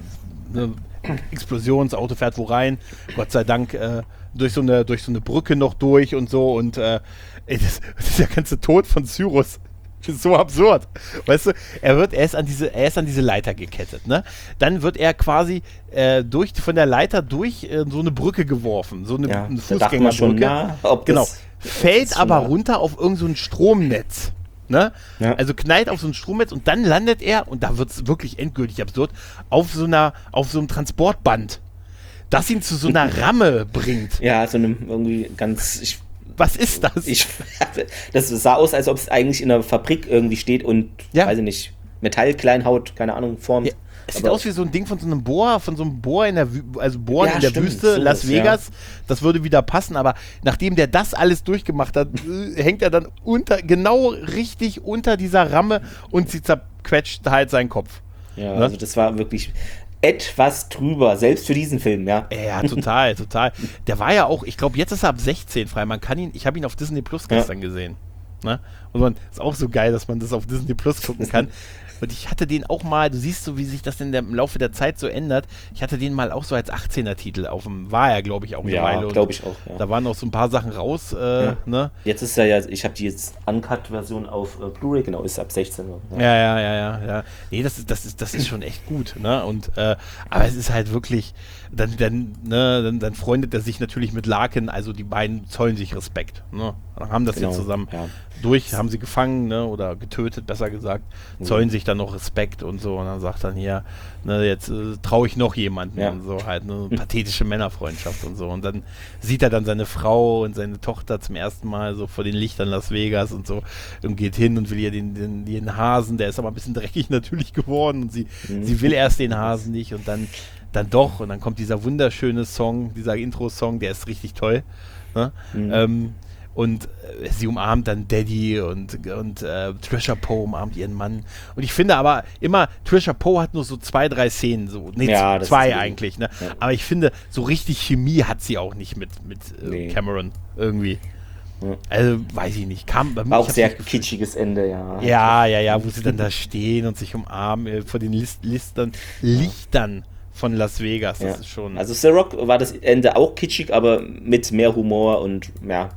ne Explosion, das Auto fährt wo rein. Gott sei Dank äh, durch, so eine, durch so eine Brücke noch durch und so. Und äh, ey, das, das ist der ganze Tod von Cyrus. Das ist so absurd. Weißt du, er wird, er ist an diese, er ist an diese Leiter gekettet, ne? Dann wird er quasi äh, durch, von der Leiter durch äh, so eine Brücke geworfen, so eine, ja, eine Fußgängerbrücke. Schon, na, ob genau. Das, fällt aber na. runter auf irgend so ein Stromnetz. Ne? Ja. Also knallt auf so ein Stromnetz und dann landet er, und da wird es wirklich endgültig absurd, auf so einer, auf so einem Transportband, das ihn zu so einer Ramme bringt. Ja, so einem irgendwie ganz. Ich, Was ist das? Ich, das sah aus, als ob es eigentlich in einer Fabrik irgendwie steht und, ja. weiß ich nicht, Metallkleinhaut, keine Ahnung, formt. Ja, es sieht aus wie so ein Ding von so einem Bohr, von so einem Bohr in der, Wü- also Bohren ja, in der stimmt, Wüste, so Las Vegas. Ja. Das würde wieder passen, aber nachdem der das alles durchgemacht hat, hängt er dann unter, genau richtig unter dieser Ramme und sie zerquetscht halt seinen Kopf. Ja, ne? Also das war wirklich etwas drüber, selbst für diesen Film, ja. Ja, total, total. Der war ja auch, ich glaube, jetzt ist er ab sechzehn frei. Man kann ihn, ich habe ihn auf Disney Plus gestern ja. gesehen. Ne? Und man ist auch so geil, dass man das auf Disney Plus gucken kann. Und ich hatte den auch mal, du siehst so, wie sich das in der, im Laufe der Zeit so ändert. Ich hatte den mal auch so als achtzehner-Titel auf dem, war er, glaube ich, auch eine ja, Weile. Ja, glaube ich auch. Ja. Da waren noch so ein paar Sachen raus. Äh, ja. ne? Jetzt ist er ja, ich habe die jetzt Uncut-Version auf äh, Blu-ray, genau, ist ab sechzehn. Ja, ja, ja, ja. ja, ja. Nee, das ist, das ist, das ist schon echt gut. Ne? Und, äh, aber es ist halt wirklich, dann, dann, ne, dann, dann freundet er sich natürlich mit Larkin, also die beiden zollen sich Respekt. Ne? Haben das genau. jetzt zusammen ja. durch, haben sie gefangen, ne, oder getötet, besser gesagt, zollen mhm. sich dann noch Respekt und so, und dann sagt dann hier, ne, jetzt äh, traue ich noch jemanden ja. und so halt, ne, pathetische Männerfreundschaft und so, und dann sieht er dann seine Frau und seine Tochter zum ersten Mal so vor den Lichtern Las Vegas und so und geht hin und will ihr den, den, den Hasen, der ist aber ein bisschen dreckig natürlich geworden und sie, mhm. sie will erst den Hasen nicht und dann, dann doch, und dann kommt dieser wunderschöne Song, dieser Intro-Song, der ist richtig toll, ne, mhm. ähm, und äh, sie umarmt dann Daddy und, und äh, Trisha Poe umarmt ihren Mann. Und ich finde aber immer, Trisha Poe hat nur so zwei, drei Szenen, so, nee, ja, zwei eigentlich, ne? Ja. Aber ich finde, so richtig Chemie hat sie auch nicht mit, mit äh, nee. Cameron irgendwie. Ja. Also, weiß ich nicht. Kam, War auch sehr kitschiges Ende, ja. Ja, ja, ja, wo sie dann da stehen und sich umarmen äh, vor den List- Listern, Lichtern von Las Vegas. Das ja. ist schon. Also The Rock war das Ende auch kitschig, aber mit mehr Humor und ja.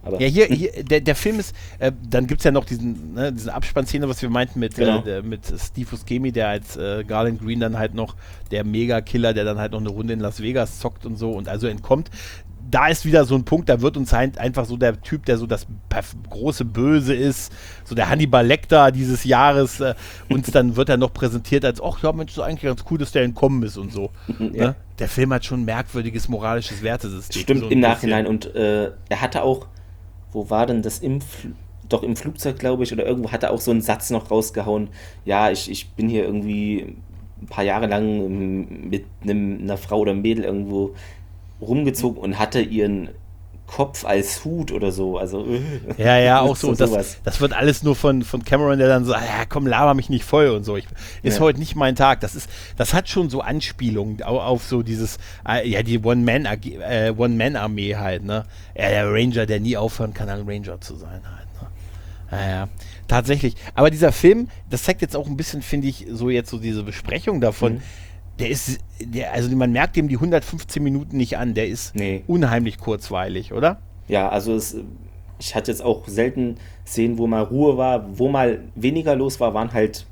Aber ja, hier, hier der, der Film ist, äh, dann gibt es ja noch diesen, ne, diese Abspannszene, was wir meinten mit, genau. äh, mit Steve Buscemi, der als äh, Garland Green dann halt noch, der Mega-Killer, der dann halt noch eine Runde in Las Vegas zockt und so und also entkommt. Da ist wieder so ein Punkt, da wird uns halt einfach so der Typ, der so das große Böse ist, so der Hannibal Lecter dieses Jahres, äh, uns dann wird er noch präsentiert als, ach ja, Mensch, ist eigentlich ganz cool, dass der entkommen ist und so. Ja. Ne? Der Film hat schon ein merkwürdiges moralisches Wertesystem. Stimmt, so im Nachhinein und äh, er hatte auch, wo war denn das im Fl- doch im Flugzeug, glaube ich, oder irgendwo hat er auch so einen Satz noch rausgehauen, ja, ich, ich bin hier irgendwie ein paar Jahre lang mit einem, einer Frau oder einem Mädel irgendwo rumgezogen und hatte ihren Kopf als Hut oder so, also ja, ja, auch so, so das, das wird alles nur von, von Cameron, der dann so, ja, komm, laber mich nicht voll und so, ich, ist ja. heute nicht mein Tag, das ist, das hat schon so Anspielungen auf, auf so dieses, äh, ja, die One-Man-Armee äh, One-Man-Armee halt, ne, ja, der Ranger, der nie aufhören kann, ein Ranger zu sein halt, ne, naja, tatsächlich, aber dieser Film, das zeigt jetzt auch ein bisschen, finde ich, so jetzt so diese Besprechung davon, mhm. Der ist, der, also man merkt dem die hundertfünfzehn Minuten nicht an, der ist nee. unheimlich kurzweilig, oder? Ja, also es, ich hatte jetzt auch selten Szenen, wo mal Ruhe war, wo mal weniger los war, waren halt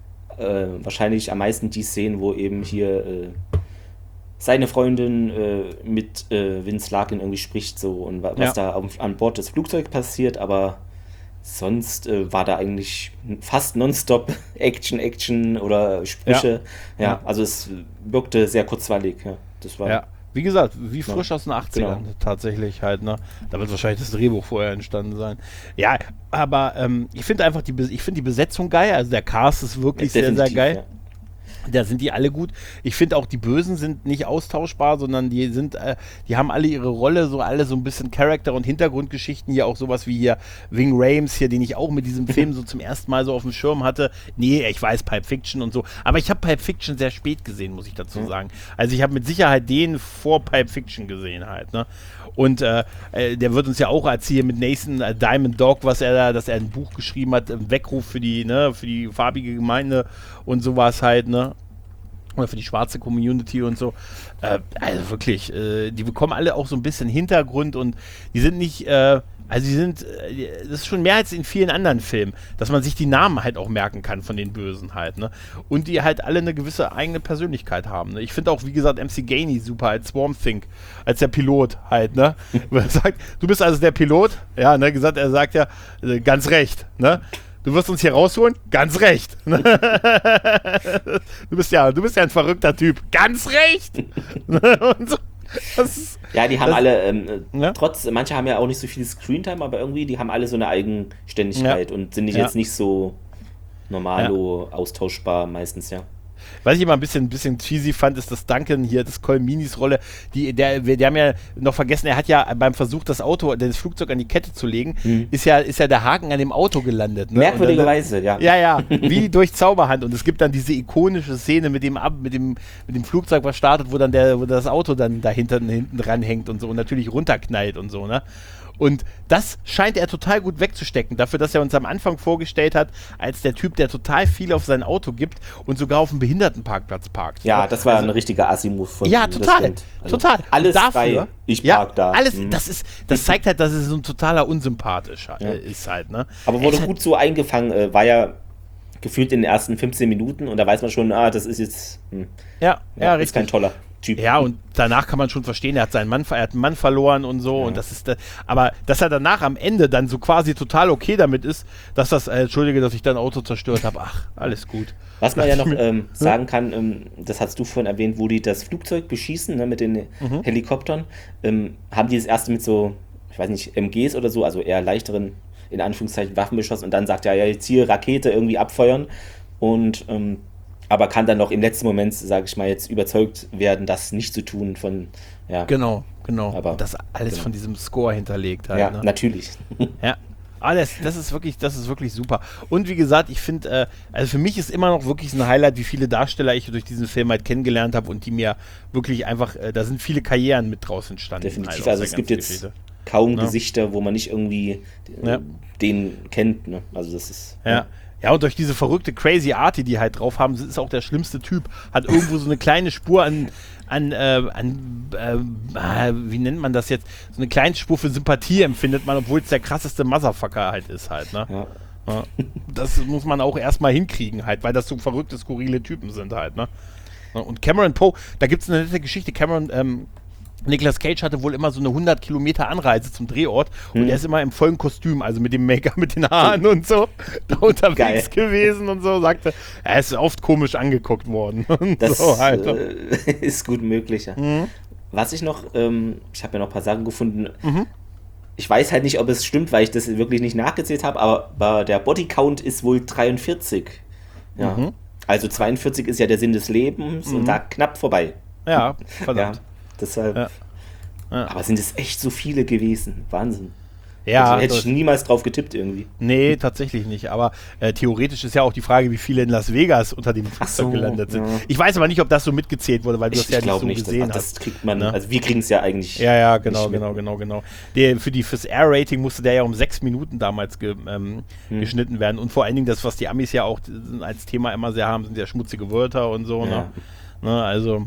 äh, wahrscheinlich am meisten die Szenen, wo eben hier äh, seine Freundin äh, mit äh, Vince Larkin irgendwie spricht so und was ja. da auf, an Bord des Flugzeugs passiert, aber sonst äh, war da eigentlich fast nonstop Action, Action oder Sprüche. Ja, ja, also es wirkte sehr kurzweilig. Ja, das war ja. Wie gesagt, wie frisch ja. aus den achtzigern genau. tatsächlich halt, ne? Da wird wahrscheinlich das Drehbuch vorher entstanden sein. Ja, aber ähm, ich finde einfach die, ich finde die Besetzung geil, also der Cast ist wirklich ja, sehr, sehr geil. Ja. Da sind die alle gut. Ich finde auch, die Bösen sind nicht austauschbar, sondern die sind, äh, die haben alle ihre Rolle, so alle so ein bisschen Charakter- und Hintergrundgeschichten. Hier auch sowas wie hier Ving Rhames hier, den ich auch mit diesem Film so zum ersten Mal so auf dem Schirm hatte. Nee, ich weiß, Pulp Fiction und so. Aber ich habe Pulp Fiction sehr spät gesehen, muss ich dazu sagen. Also ich habe mit Sicherheit den vor Pulp Fiction gesehen halt, ne? Und äh, äh, der wird uns ja auch erzählen mit Nathan äh, Diamond Dog, was er da, dass er ein Buch geschrieben hat, ein Weckruf für die, ne, für die farbige Gemeinde und sowas halt, ne? Oder für die schwarze Community und so. Äh, also wirklich, äh, die bekommen alle auch so ein bisschen Hintergrund und die sind nicht, äh, also die sind, äh, das ist schon mehr als in vielen anderen Filmen, dass man sich die Namen halt auch merken kann von den Bösen halt, ne? Und die halt alle eine gewisse eigene Persönlichkeit haben, ne? Ich finde auch, wie gesagt, M C Gainey super als Swamp Thing, als der Pilot halt, ne? Er sagt, du bist also der Pilot? Ja, ne? Gesagt, er sagt ja, äh, ganz recht, ne? Du wirst uns hier rausholen? Ganz recht. Du bist ja, du bist ja ein verrückter Typ. Ganz recht. Und so. Das ist, ja, die haben das, alle, ähm, ja? trotz, manche haben ja auch nicht so viel Screentime, aber irgendwie, die haben alle so eine Eigenständigkeit ja. und sind nicht, ja. jetzt nicht so normalo ja. austauschbar meistens, ja. Was ich immer ein bisschen, ein bisschen cheesy fand, ist, dass Duncan hier, das Colminis Rolle, die, der, wir, die haben ja noch vergessen, er hat ja beim Versuch, das Auto, das Flugzeug an die Kette zu legen, mhm. ist ja, ist ja der Haken an dem Auto gelandet. Ne? Merkwürdigerweise, ja. Ja, ja, wie durch Zauberhand. Und es gibt dann diese ikonische Szene mit dem, mit dem, mit dem Flugzeug, was startet, wo dann der, wo das Auto dann dahinter hinten dran hängt und so und natürlich runterknallt und so, ne? Und das scheint er total gut wegzustecken, dafür, dass er uns am Anfang vorgestellt hat, als der Typ, der total viel auf sein Auto gibt und sogar auf dem Behindertenparkplatz parkt. Ja, das war also, ein richtiger Assi-Move von Ja, total, also total. Alles dafür, frei, ich ja, park da. Alles, mhm. das, ist, das zeigt halt, dass es so ein totaler unsympathisch ja. ist halt. Ne? Aber wurde gut so eingefangen, äh, war ja gefühlt in den ersten fünfzehn Minuten und da weiß man schon, ah, das ist jetzt hm, ja, ja, ja, ist kein toller Typ. Ja, und danach kann man schon verstehen, er hat seinen Mann, er hat einen Mann verloren und so, ja. und das ist, da, aber dass er danach am Ende dann so quasi total okay damit ist, dass das, äh, entschuldige, dass ich dein Auto zerstört habe, ach, alles gut. Was man ja noch ähm, sagen kann, ähm, das hast du vorhin erwähnt, wo die das Flugzeug beschießen, ne, mit den mhm. Helikoptern, ähm, haben die das erste mit so, ich weiß nicht, M Gs oder so, also eher leichteren, in Anführungszeichen, Waffen beschossen und dann sagt er, ja, jetzt hier Rakete irgendwie abfeuern und ähm, aber kann dann noch im letzten Moment, sage ich mal, jetzt überzeugt werden, das nicht zu tun von, ja. Genau, genau. Aber das alles genau. von diesem Score hinterlegt halt. Ja, ne? natürlich. Ja. Alles, das ist wirklich, das ist wirklich super. Und wie gesagt, ich finde, äh, also für mich ist immer noch wirklich ein Highlight, wie viele Darsteller ich durch diesen Film halt kennengelernt habe und die mir wirklich einfach, äh, da sind viele Karrieren mit draus entstanden. Definitiv, halt also es gibt jetzt Geschichte. kaum ja. Gesichter, wo man nicht irgendwie äh, ja. den kennt, ne? Also das ist. Ja. ja. Ja, und durch diese verrückte Crazy Art, die die halt drauf haben, ist auch der schlimmste Typ. Hat irgendwo so eine kleine Spur an, an, äh, an äh, wie nennt man das jetzt? So eine kleine Spur für Sympathie empfindet man, obwohl es der krasseste Motherfucker halt ist halt, ne? Ja. Ja. Das muss man auch erstmal hinkriegen halt, weil das so verrückte, skurrile Typen sind halt, ne? Und Cameron Poe, da gibt es eine nette Geschichte. Cameron, ähm, Nicolas Cage hatte wohl immer so eine hundert Kilometer Anreise zum Drehort und hm. er ist immer im vollen Kostüm, also mit dem Make-up, mit den Haaren und so, da unterwegs Geil. gewesen und so, sagte, er ist oft komisch angeguckt worden. Das so halt. äh, ist gut möglich, ja. Mhm. Was ich noch, ähm, ich habe ja noch ein paar Sachen gefunden, mhm. ich weiß halt nicht, ob es stimmt, weil ich das wirklich nicht nachgezählt habe, aber der Bodycount ist wohl dreiundvierzig. Ja. Mhm. Also zweiundvierzig ist ja der Sinn des Lebens mhm. und da knapp vorbei. Ja, verdammt. Ja. Deshalb. Ja. Ja. Aber sind es echt so viele gewesen? Wahnsinn. Ja. Also, hätte ich niemals drauf getippt irgendwie. Nee, tatsächlich nicht. Aber äh, theoretisch ist ja auch die Frage, wie viele in Las Vegas unter dem Flugzeug so, gelandet sind. Ja. Ich weiß aber nicht, ob das so mitgezählt wurde, weil du ich, das ja nicht so nicht, gesehen das, hast. Das kriegt man, ne? Also wir kriegen es ja eigentlich. Ja, ja, genau, genau, genau, genau. Der, für die, fürs Air-Rating musste der ja um sechs Minuten damals ge, ähm, hm. geschnitten werden. Und vor allen Dingen das, was die Amis ja auch als Thema immer sehr haben, sind ja schmutzige Wörter und so. Ja. Ne? Ne, also...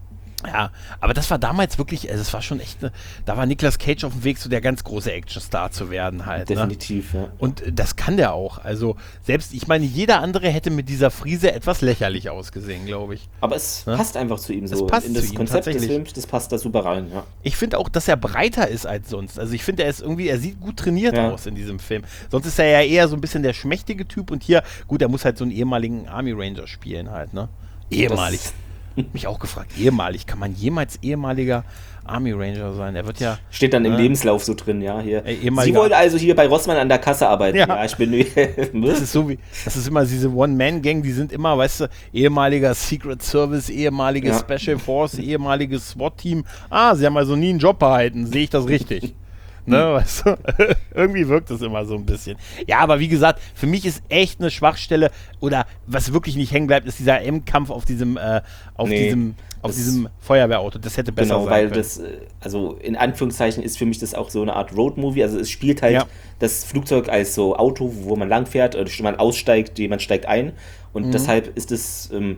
Ja, aber das war damals wirklich, also es war schon echt, ne, da war Nicolas Cage auf dem Weg, so der ganz große Actionstar zu werden halt. Definitiv, ne? ja. Und das kann der auch. Also selbst, ich meine, jeder andere hätte mit dieser Frise etwas lächerlich ausgesehen, glaube ich. Aber es ne? passt einfach zu ihm so. Es passt in das zu ihm, Konzept des Films, das passt da super rein, ja. Ich finde auch, dass er breiter ist als sonst. Also ich finde, er ist irgendwie, er sieht gut trainiert ja. aus in diesem Film. Sonst ist er ja eher so ein bisschen der schmächtige Typ und hier, gut, er muss halt so einen ehemaligen Army Ranger spielen halt, ne? Ehemalig. Das mich auch gefragt, ehemalig, kann man jemals ehemaliger Army Ranger sein? Er wird ja... Steht dann im äh, Lebenslauf so drin, ja. Hier. Äh, Sie wollen also hier bei Rossmann an der Kasse arbeiten. Ja, ja ich bin... das ist so wie, das ist immer diese One-Man-Gang, die sind immer, weißt du, ehemaliger Secret Service, ehemaliges ja. Special Force, ehemaliges SWAT-Team. Ah, sie haben also nie einen Job behalten, sehe ich das richtig? Ne, hm. weißt du? Irgendwie wirkt es immer so ein bisschen. Ja, aber wie gesagt, für mich ist echt eine Schwachstelle oder was wirklich nicht hängen bleibt, ist dieser M-Kampf auf diesem, äh, auf nee, diesem, auf diesem Feuerwehrauto. Das hätte besser genau, sein können. Genau, weil das, also in Anführungszeichen ist für mich das auch so eine Art Road-Movie. Also es spielt halt ja. das Flugzeug als so Auto, wo man langfährt, oder man aussteigt, jemand steigt ein. Und mhm. deshalb ist es, ähm,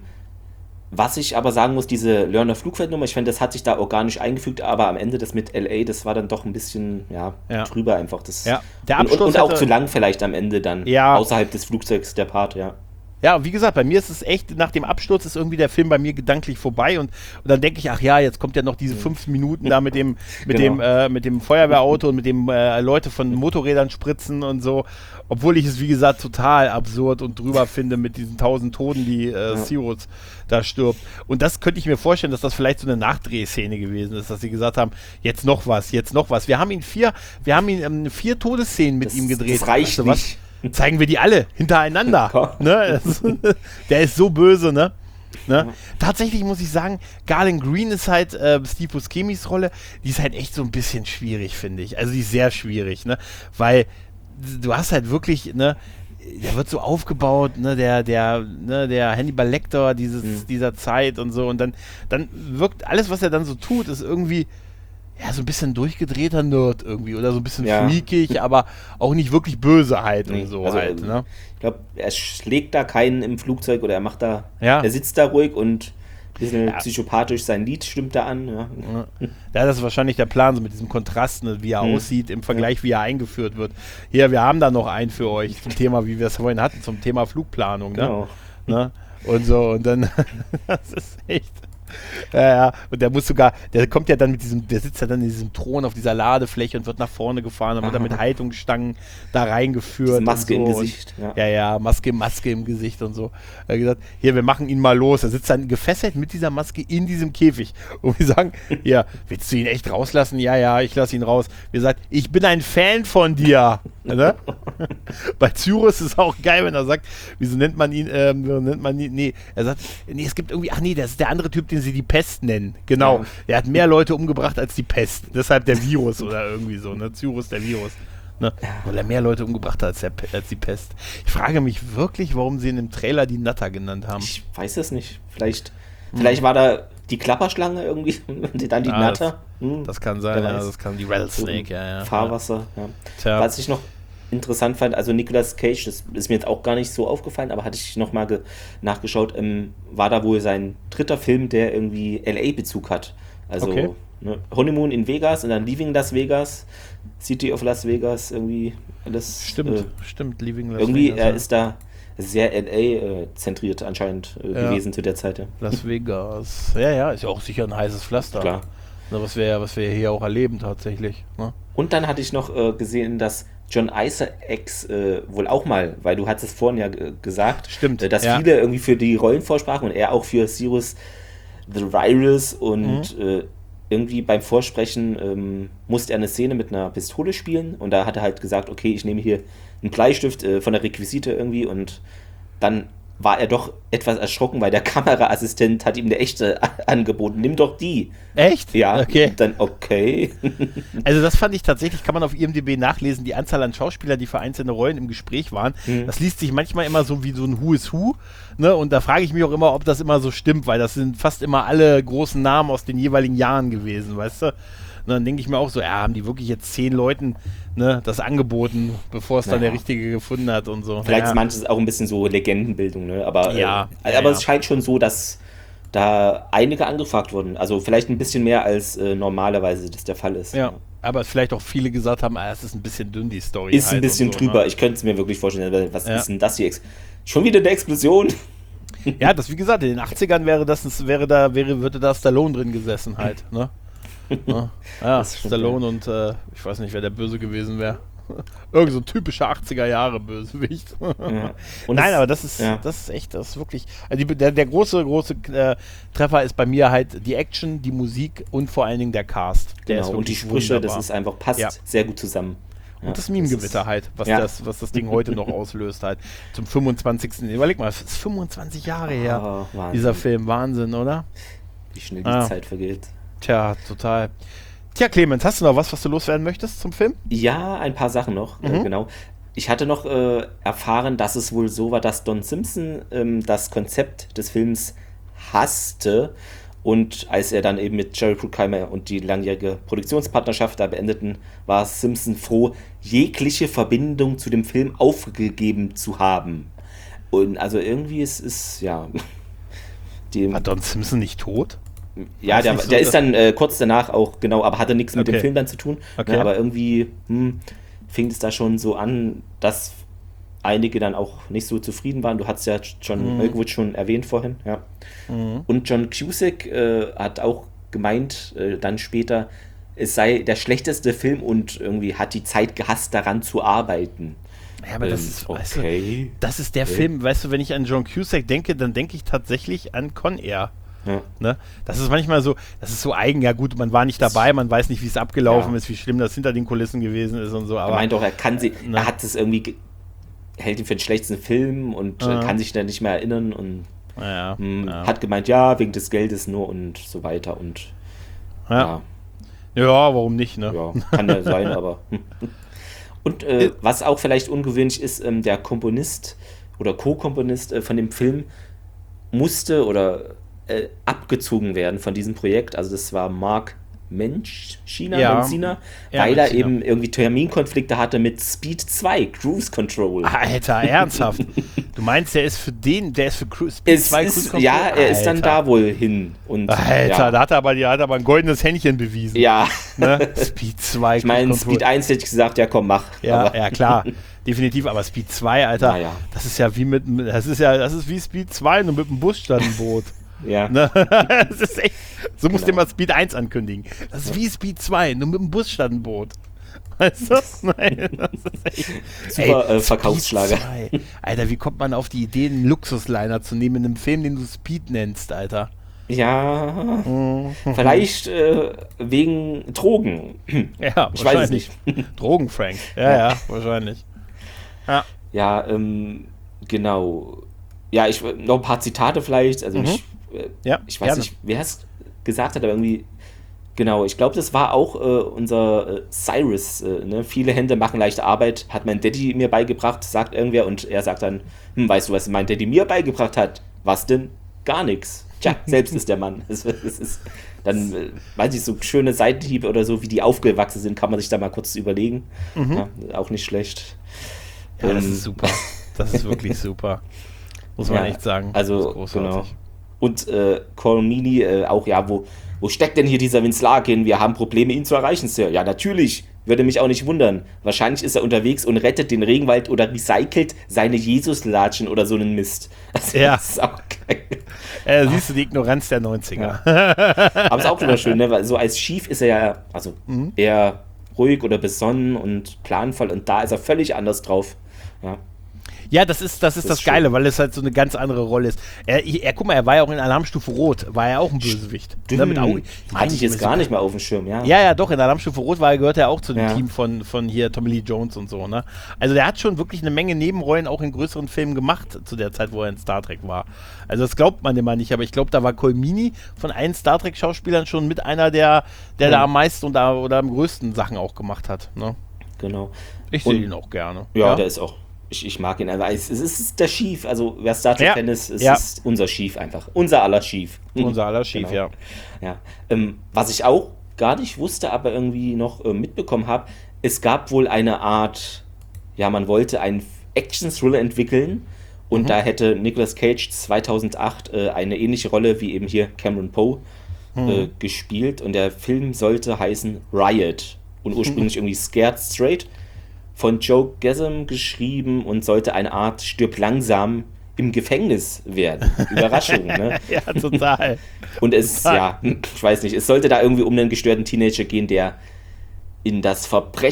was ich aber sagen muss, diese Lerner Flugfeldnummer, ich finde, das hat sich da organisch eingefügt, aber am Ende das mit L A, das war dann doch ein bisschen ja, ja. drüber einfach. Das ja. Der und, Abschluss und, und auch zu lang vielleicht am Ende dann, ja. außerhalb des Flugzeugs der Part, ja. Ja, wie gesagt, bei mir ist es echt, nach dem Absturz ist irgendwie der Film bei mir gedanklich vorbei und, und dann denke ich, ach ja, jetzt kommt ja noch diese fünf Minuten da mit dem, mit genau. dem, äh, mit dem Feuerwehrauto und mit dem äh, Leute von Motorrädern spritzen und so, obwohl ich es, wie gesagt, total absurd und drüber finde mit diesen tausend Toten, die äh, ja. Sirius da stirbt. Und das könnte ich mir vorstellen, dass das vielleicht so eine Nachdrehszene gewesen ist, dass sie gesagt haben, jetzt noch was, jetzt noch was. Wir haben ihn vier, wir haben ihn ähm, vier Todesszenen mit das, ihm gedreht. Das reicht weißt du, nicht. Zeigen wir die alle hintereinander. ne? Der ist so böse, ne? ne? Ja. Tatsächlich muss ich sagen, Garland Green ist halt äh, Steve Buscemi's Rolle, die ist halt echt so ein bisschen schwierig, finde ich. Also die ist sehr schwierig, ne? Weil du hast halt wirklich, ne, der wird so aufgebaut, ne, der, der, ne, der Hannibal Lecter dieses, mhm. dieser Zeit und so und dann, dann wirkt alles, was er dann so tut, ist irgendwie ja, so ein bisschen durchgedrehter Nerd irgendwie oder so ein bisschen ja. freakig, aber auch nicht wirklich böse halt nee, und so also, halt. Ne? Ich glaube, er schlägt da keinen im Flugzeug oder er macht da, ja. er sitzt da ruhig und ein bisschen ja. psychopathisch, sein Lied stimmt da an. Ja, ja. Das ist wahrscheinlich der Plan, so mit diesem Kontrast, ne, wie er hm. aussieht im Vergleich, wie er eingeführt wird. Hier, wir haben da noch einen für euch zum Thema, wie wir es vorhin hatten, zum Thema Flugplanung. Ne? Genau. Ne? Und so, und dann, das ist echt... Ja, ja, und der muss sogar, der kommt ja dann mit diesem, der sitzt ja dann in diesem Thron auf dieser Ladefläche und wird nach vorne gefahren, dann wird er mit Haltungsstangen da reingeführt. Diese Maske so im Gesicht. Und, ja. ja, ja, Maske, Maske im Gesicht und so. Er hat gesagt, hier, wir machen ihn mal los. Er sitzt dann gefesselt mit dieser Maske in diesem Käfig. Und wir sagen, ja, willst du ihn echt rauslassen? Ja, ja, ich lasse ihn raus. Wir sagen, ich bin ein Fan von dir. Ne? Bei Cyrus ist es auch geil, wenn er sagt, wieso nennt man ihn, ähm, nennt man ihn, nee, er sagt, nee, es gibt irgendwie, ach nee, das ist der andere Typ, den sie die Pest nennen. Genau. Ja. Er hat mehr Leute umgebracht als die Pest. Deshalb der Virus oder irgendwie so, ne? Cyrus, der Virus. Ne? Weil er mehr Leute umgebracht hat als, der, als die Pest. Ich frage mich wirklich, warum sie in dem Trailer die Natter genannt haben. Ich weiß es nicht. Vielleicht, hm. vielleicht war da die Klapperschlange irgendwie und dann die ja, Natter. Das, hm. das kann sein, ja, das kann die Rattlesnake, ja, ja. Fahrwasser, ja. Tja. Was ich noch interessant fand, also Nicolas Cage, das ist mir jetzt auch gar nicht so aufgefallen, aber hatte ich nochmal ge- nachgeschaut, ähm, war da wohl sein dritter Film, der irgendwie L A-Bezug hat. Also Okay. ne, Honeymoon in Vegas und dann Leaving Las Vegas, City of Las Vegas, irgendwie alles. Stimmt, Äh, stimmt, Leaving Las irgendwie, Vegas. er ja. ist da sehr L A-zentriert anscheinend äh, Ja. gewesen zu der Zeit. Ja. Las Vegas. Ja, ja, ist ja auch sicher ein heißes Pflaster. Klar. Na, was wir, was wir hier auch erleben tatsächlich. Ne? Und dann hatte ich noch äh, gesehen, dass John Isaacs äh, wohl auch mal, weil du hattest es vorhin ja äh, gesagt, Stimmt, äh, dass ja. viele irgendwie für die Rollen vorsprachen und er auch für Cyrus the Virus und Mhm. äh, irgendwie beim Vorsprechen ähm, musste er eine Szene mit einer Pistole spielen und da hat er halt gesagt, okay, ich nehme hier einen Bleistift äh, von der Requisite irgendwie und dann war er doch etwas erschrocken, weil der Kameraassistent hat ihm eine echte a- angeboten. Nimm doch die. Echt? Ja, Okay. dann okay. Also das fand ich tatsächlich, kann man auf I M D B nachlesen, die Anzahl an Schauspielern, die für einzelne Rollen im Gespräch waren. Mhm. Das liest sich manchmal immer so wie so ein Who is Who. Ne? Und da frage ich mich auch immer, ob das immer so stimmt, weil das sind fast immer alle großen Namen aus den jeweiligen Jahren gewesen, weißt du? Und dann denke ich mir auch so, ja, haben die wirklich jetzt zehn Leuten ne, das angeboten, bevor es dann Naja. der Richtige gefunden hat und so. Vielleicht Naja. ist manches auch ein bisschen so Legendenbildung, ne? Aber, Ja, äh, ja, aber ja. es scheint schon so, dass da einige angefragt wurden. Also vielleicht ein bisschen mehr als äh, normalerweise das der Fall ist. Ja, aber vielleicht auch viele gesagt haben, ah, es ist ein bisschen dünn, die Story. Ist halt ein bisschen und so, drüber. Ne? Ich könnte es mir wirklich vorstellen. weil Was Ja. ist denn das hier? Ex- Schon wieder eine Explosion? Ja, das wie gesagt, in den achtzigern wäre das, wäre da, wäre, würde da Stallone drin gesessen halt, ne? Ja, ja Das stimmt, Stallone und äh, ich weiß nicht, wer der Böse gewesen wäre. Irgend so ein typischer achtziger Jahre Bösewicht. Ja. Und Nein, es- aber das ist, ja. das ist echt, das ist wirklich. Also die, der, der große, große äh, Treffer ist bei mir halt die Action, die Musik und vor allen Dingen der Cast. Der Genau. ist Und die wirklich Sprüche, wunderbar. das ist einfach, passt Ja. sehr gut zusammen. Ja, Und das Meme-Gewitter ist- halt, was, ja. das, was das Ding heute noch auslöst halt. Zum fünfundzwanzigsten Überleg mal, es ist fünfundzwanzig Jahre her, Ah, Wahnsinn. dieser Film. Wahnsinn, oder? Wie schnell die Ah. Zeit vergeht. Tja, total. Tja, Clemens, hast du noch was, was du loswerden möchtest zum Film? Ja, ein paar Sachen noch, äh, Mhm. genau. Ich hatte noch äh, erfahren, dass es wohl so war, dass Don Simpson ähm, das Konzept des Films hasste und als er dann eben mit Jerry Bruckheimer und die langjährige Produktionspartnerschaft da beendeten, war Simpson froh, jegliche Verbindung zu dem Film aufgegeben zu haben. Und also irgendwie ist es, ja... Die, War Don Simpson nicht tot? ja, Ist der, nicht so, der dass- ist dann äh, kurz danach auch, genau, aber hatte nichts mit Okay. dem Film dann zu tun. Okay. Ne, aber irgendwie hm, fing es da schon so an, dass einige dann auch nicht so zufrieden waren. Du hast ja John Mhm. Malkovich schon erwähnt vorhin, ja. Mhm. Und John Cusack äh, hat auch gemeint, äh, dann später, es sei der schlechteste Film und irgendwie hat die Zeit gehasst, daran zu arbeiten. Ja, aber das Ähm, ist, weißt du, okay. das ist der Okay. Film, weißt du, wenn ich an John Cusack denke, dann denke ich tatsächlich an Con Air. Ja. Ne? Das ist manchmal so, das ist so eigen, ja gut, man war nicht dabei, man weiß nicht, wie es abgelaufen Ja. ist, wie schlimm das hinter den Kulissen gewesen ist und so, Er aber meint auch, er kann sie, Ne. er hat es irgendwie, ge- hält ihn für den schlechtesten Film und äh, Ja. kann sich dann nicht mehr erinnern und ja, mh, ja. hat gemeint, ja, wegen des Geldes nur und so weiter und ja. ja, ja, warum nicht, ne? ja, kann ja sein, aber. Und äh, was auch vielleicht ungewöhnlich ist, ähm, der Komponist oder Co-Komponist äh, von dem Film musste oder äh, abgezogen werden von diesem Projekt. Also das war Mark Mensch, China, Ja. Menzina, Ja, weil er Menzina. eben irgendwie Terminkonflikte hatte mit Speed zwei, Cruise Control. Alter, ernsthaft. Du meinst, der ist für den, der ist für Cru Speed Es zwei ist, Cruise Control? ja, er ist dann Alter. da wohl hin. Und, Alter, ja. da hat er aber, der hat aber ein goldenes Händchen bewiesen. Ja, Ne? Speed zwei ich meine, Cruise Speed Control. eins hätte ich gesagt, ja komm, mach. Ja, Aber- ja, klar. Definitiv, aber Speed zwei, Alter, Naja. das ist ja wie mit, das ist ja, das ist wie Speed zwei, nur mit dem Bus statt ein Boot. ja. Ne? Das ist echt, so musst du Genau. mal Speed eins ankündigen. Das ist wie Speed zwei, nur mit dem Bus statt ein Boot. Weißt du? Nein, das ist echt. Super, äh, Speed Verkaufsschlager. zwei. Alter, wie kommt man auf die Idee, einen Luxusliner zu nehmen in einem Film, den du Speed nennst, Alter? Ja, vielleicht äh, wegen Drogen. Ja, Ich weiß es wahrscheinlich. Drogen, Frank. Ja, ja, wahrscheinlich. Ja. Ja, ähm, genau. Ja, ich noch ein paar Zitate vielleicht. Also Mhm. ich, äh, Ja, ich weiß gerne. nicht, wer es gesagt hat, aber irgendwie. Genau, ich glaube, das war auch äh, unser äh, Cyrus. Äh, ne? Viele Hände machen leichte Arbeit, hat mein Daddy mir beigebracht, sagt irgendwer und er sagt dann, hm, weißt du, was mein Daddy mir beigebracht hat? Was denn? gar nichts. Tja, selbst ist der Mann. Es, es ist dann, äh, weiß ich, so schöne Seitenhiebe oder so, wie die aufgewachsen sind, kann man sich da mal kurz überlegen. Mhm. Ja, auch nicht schlecht. Ja, ähm, das ist super. Das ist wirklich super. Muss man ja, echt sagen. Also, genau. Und äh, Cormini äh, auch, ja, wo, wo steckt denn hier dieser Vince Larkin? Wir haben Probleme, ihn zu erreichen, Sir. Ja, natürlich. Würde mich auch nicht wundern. Wahrscheinlich ist er unterwegs und rettet den Regenwald oder recycelt seine Jesus-Latschen oder so einen Mist. Also, ja. Das ist auch geil. Äh, siehst du die Ignoranz der neunziger. Ja. Aber ist auch immer schön, ne? Weil so als Chief ist er ja, also mhm. eher ruhig oder besonnen und planvoll und da ist er völlig anders drauf. Ja. Ja, das ist das, ist das, das ist Geile, weil es halt so eine ganz andere Rolle ist. Er, er, guck mal, er war ja auch in Alarmstufe Rot, war er auch ein Bösewicht. Ne, mit Augen. Hatte ich jetzt gar so nicht mehr auf dem Schirm, ja. Ja, ja, doch, in Alarmstufe Rot war er, gehört er auch zu dem ja. Team von, von hier Tommy Lee Jones und so, ne? Also der hat schon wirklich eine Menge Nebenrollen auch in größeren Filmen gemacht, zu der Zeit, wo er in Star Trek war. Also das glaubt man immer nicht, aber ich glaube, da war Colmini von allen Star Trek-Schauspielern schon mit einer, der, der ja. da am meisten und da, oder am größten Sachen auch gemacht hat, ne? Genau. Ich sehe ihn auch gerne. Ja, ja, der ist auch Ich, ich mag ihn einfach. Es, es ist der Chief, also wer Star Trek-Fan ja. ist, es ja. ist unser Chief einfach. Unser aller Chief. Unser aller Chief, genau. ja. ja. Ähm, was ich auch gar nicht wusste, aber irgendwie noch äh, mitbekommen habe, es gab wohl eine Art, ja, man wollte einen Action-Thriller entwickeln und mhm. da hätte Nicolas Cage zweitausendacht äh, eine ähnliche Rolle wie eben hier Cameron Poe mhm. äh, gespielt und der Film sollte heißen Riot und ursprünglich irgendwie Scared Straight. Von Joe Gassam geschrieben und sollte eine Art Stirb langsam im Gefängnis werden. Überraschung, ne? Ja, total. Und es, total. ja, ich weiß nicht, es sollte da irgendwie um einen gestörten Teenager gehen, der in das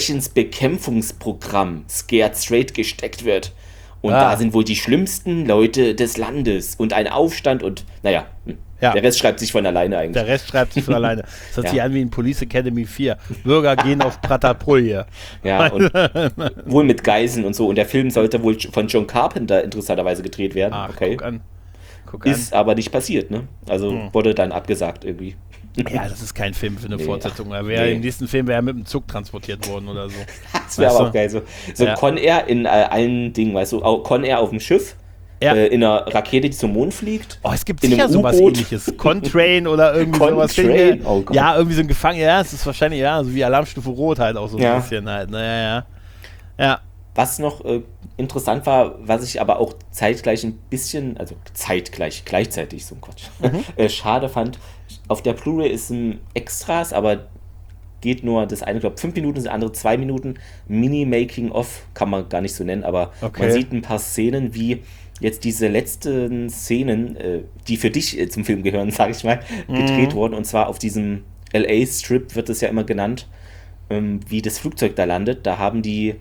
Verbrechensbekämpfungsprogramm Scared Straight gesteckt wird. Und ah. da sind wohl die schlimmsten Leute des Landes und ein Aufstand und, naja, ja. der Rest schreibt sich von alleine eigentlich. Der Rest schreibt sich von alleine. Das hört ja. sich an wie in Police Academy vier. Bürger gehen auf Pratapulje. Ja, und wohl mit Geiseln und so. Und der Film sollte wohl von John Carpenter interessanterweise gedreht werden. Ach, okay. guck an. Guck Ist an. aber nicht passiert, ne? Also hm. wurde dann abgesagt irgendwie. Ja, das ist kein Film für eine nee, Fortsetzung. Er wäre nee. Im nächsten Film wäre er mit dem Zug transportiert worden oder so. Das wäre aber auch geil. So, so ja. Con Air in äh, allen Dingen, weißt du, Con Air auf dem Schiff, ja. äh, in einer Rakete, die zum Mond fliegt. Oh, es gibt sicher sowas ähnliches. Contrain oder irgendwie sowas. Contrain? Oh Gott. Ja, irgendwie so ein Gefangener. Ja, es ist wahrscheinlich, ja, so wie Alarmstufe Rot halt auch so ein ja. bisschen halt. Naja, ja. Ja. Was noch äh, interessant war, was ich aber auch zeitgleich ein bisschen, also zeitgleich, gleichzeitig, so ein Quatsch, mhm. äh, schade fand. Auf der Blu-ray ist ein Extras, aber geht nur das eine, glaube ich, fünf Minuten, das andere zwei Minuten. Mini-Making-of kann man gar nicht so nennen, aber okay. man sieht ein paar Szenen, wie jetzt diese letzten Szenen, äh, die für dich äh, zum Film gehören, sage ich mal, mhm. gedreht wurden. Und zwar auf diesem L A-Strip wird es ja immer genannt, ähm, wie das Flugzeug da landet. Da haben die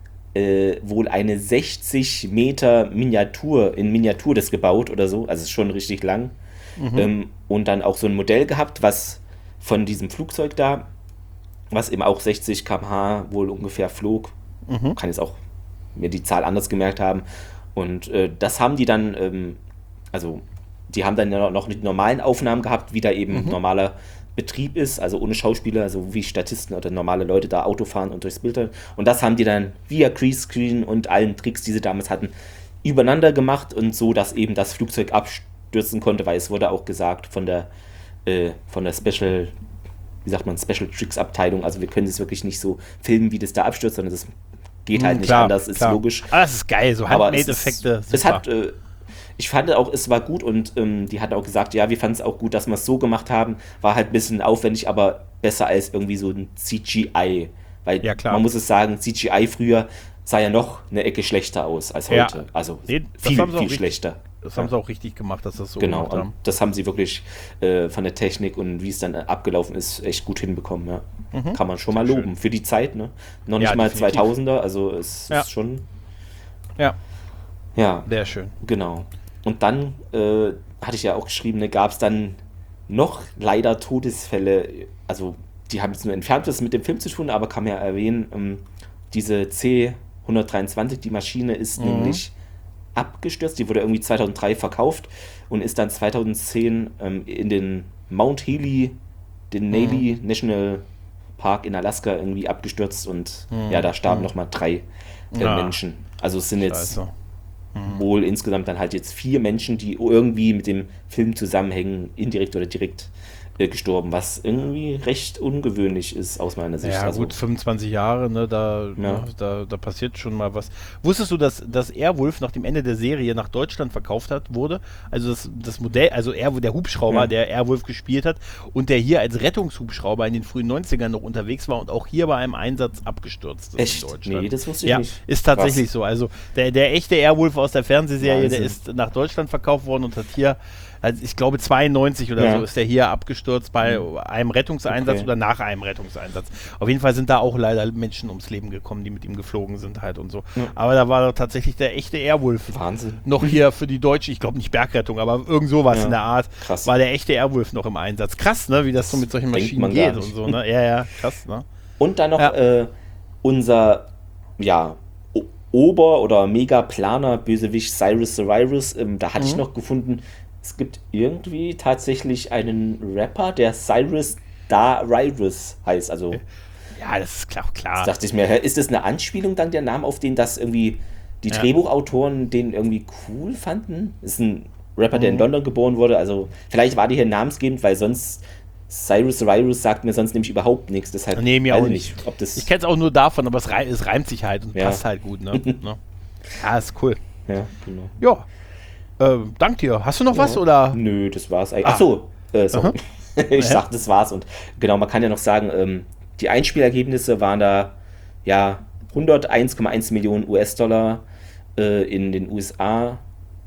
Äh, wohl eine sechzig Meter Miniatur, in Miniatur das gebaut oder so, also ist schon richtig lang. Mhm. Ähm, und dann auch so ein Modell gehabt, was von diesem Flugzeug da, was eben auch sechzig Kilometer pro Stunde wohl ungefähr flog. Mhm. Kann jetzt auch mir die Zahl anders gemerkt haben. Und äh, das haben die dann, ähm, also die haben dann ja noch die normalen Aufnahmen gehabt, wie da eben mhm. normaler Betrieb ist, also ohne Schauspieler, also wie Statisten oder normale Leute da Auto fahren und durchs Bild. Und das haben die dann via Greenscreen und allen Tricks, die sie damals hatten, übereinander gemacht und so, dass eben das Flugzeug abstürzen konnte, weil es wurde auch gesagt von der äh, von der Special, wie sagt man, Special Tricks Abteilung, also wir können es wirklich nicht so filmen, wie das da abstürzt, sondern das geht mhm, halt nicht klar, anders, ist klar. logisch. Aber das ist geil, so Handmade-Effekte. Es, es hat äh, Ich fand auch, es war gut und ähm, die hat auch gesagt, ja, wir fanden es auch gut, dass wir es so gemacht haben. War halt ein bisschen aufwendig, aber besser als irgendwie so ein C G I. Weil ja, klar. man muss es sagen, C G I früher sah ja noch eine Ecke schlechter aus als heute. Ja. Also nee, viel, viel richtig, schlechter. Das haben sie auch richtig gemacht, dass das so genau, gemacht haben. Und das haben sie wirklich äh, von der Technik und wie es dann abgelaufen ist, echt gut hinbekommen. Ja. Mhm. Kann man schon mal loben. Schön. Für die Zeit, ne? Noch nicht ja, mal definitiv. zweitausender, also es ja. ist schon... Ja. Ja. Sehr schön. Genau. Und dann, äh, hatte ich ja auch geschrieben, ne, gab es dann noch leider Todesfälle, also die haben jetzt nur entfernt was mit dem Film zu tun, aber kann man ja erwähnen, ähm, diese C hundertdreiundzwanzig, die Maschine ist mhm. nämlich abgestürzt, die wurde irgendwie zweitausenddrei verkauft und ist dann zweitausendzehn ähm, in den Mount Healy, den Navy mhm. National Park in Alaska irgendwie abgestürzt und mhm. ja, da starben mhm. nochmal drei äh, ja. Menschen. Also es sind jetzt... Scheiße. mhm. wohl insgesamt dann halt jetzt vier Menschen, die irgendwie mit dem Film zusammenhängen, indirekt oder direkt äh, gestorben, was irgendwie recht ungewöhnlich ist aus meiner Sicht. Ja also, gut, fünfundzwanzig Jahre, ne, da, ja. ne, da, da passiert schon mal was. Wusstest du, dass, dass Airwolf nach dem Ende der Serie nach Deutschland verkauft hat, wurde? Also das, das Modell, also Air, der Hubschrauber, ja. der Airwolf gespielt hat und der hier als Rettungshubschrauber in den frühen neunzigern noch unterwegs war und auch hier bei einem Einsatz abgestürzt ist. Echt? In Deutschland. Nee, das wusste ich ja, nicht. Ist tatsächlich was? So. Also der, der echte Airwolf aus der Fernsehserie, Wahnsinn. Der ist nach Deutschland verkauft worden und hat hier, also ich glaube zweiundneunzig oder ja. so, ist der hier abgestürzt bei mhm. einem Rettungseinsatz okay. oder nach einem Rettungseinsatz. Auf jeden Fall sind da auch leider Menschen ums Leben gekommen, die mit ihm geflogen sind halt und so. Ja. Aber da war tatsächlich der echte Airwolf. Wahnsinn. Noch hier für die deutsche, ich glaube nicht Bergrettung, aber irgend sowas ja. in der Art. Krass. War der echte Airwolf noch im Einsatz. Krass, ne, wie das, das so mit solchen Maschinen geht und so, ne? Ja, ja, krass, ne? Und dann noch ja. äh, unser, ja, o- Ober- oder Mega-Planer-Bösewicht Cyrus the Virus. Ähm, da hatte mhm. ich noch gefunden, es gibt irgendwie tatsächlich einen Rapper, der Cyrus the Virus heißt. Also, ja, das ist klar. klar. Das dachte ich mir, ist das eine Anspielung dann der Name, auf den das irgendwie die ja. Drehbuchautoren den irgendwie cool fanden? Ist ein Rapper, der mhm. in London geboren wurde. Also vielleicht war die hier namensgebend, weil sonst Cyrus the Virus sagt mir sonst nämlich überhaupt nichts. Deshalb nee, mir auch nicht. Ob das ich kenne es auch nur davon, aber es, rei- es reimt sich halt und ja. passt halt gut. Ne? ne? Ja, ist cool. Ja, genau. Ja. Äh, dank dir. Hast du noch ja. was, oder? Nö, das war's eigentlich. Ah. Achso, äh, sorry. ich ja. sag, das war's. Und genau, man kann ja noch sagen, ähm, die Einspielergebnisse waren da ja hunderteins Komma eins Millionen U S-Dollar äh, in den U S A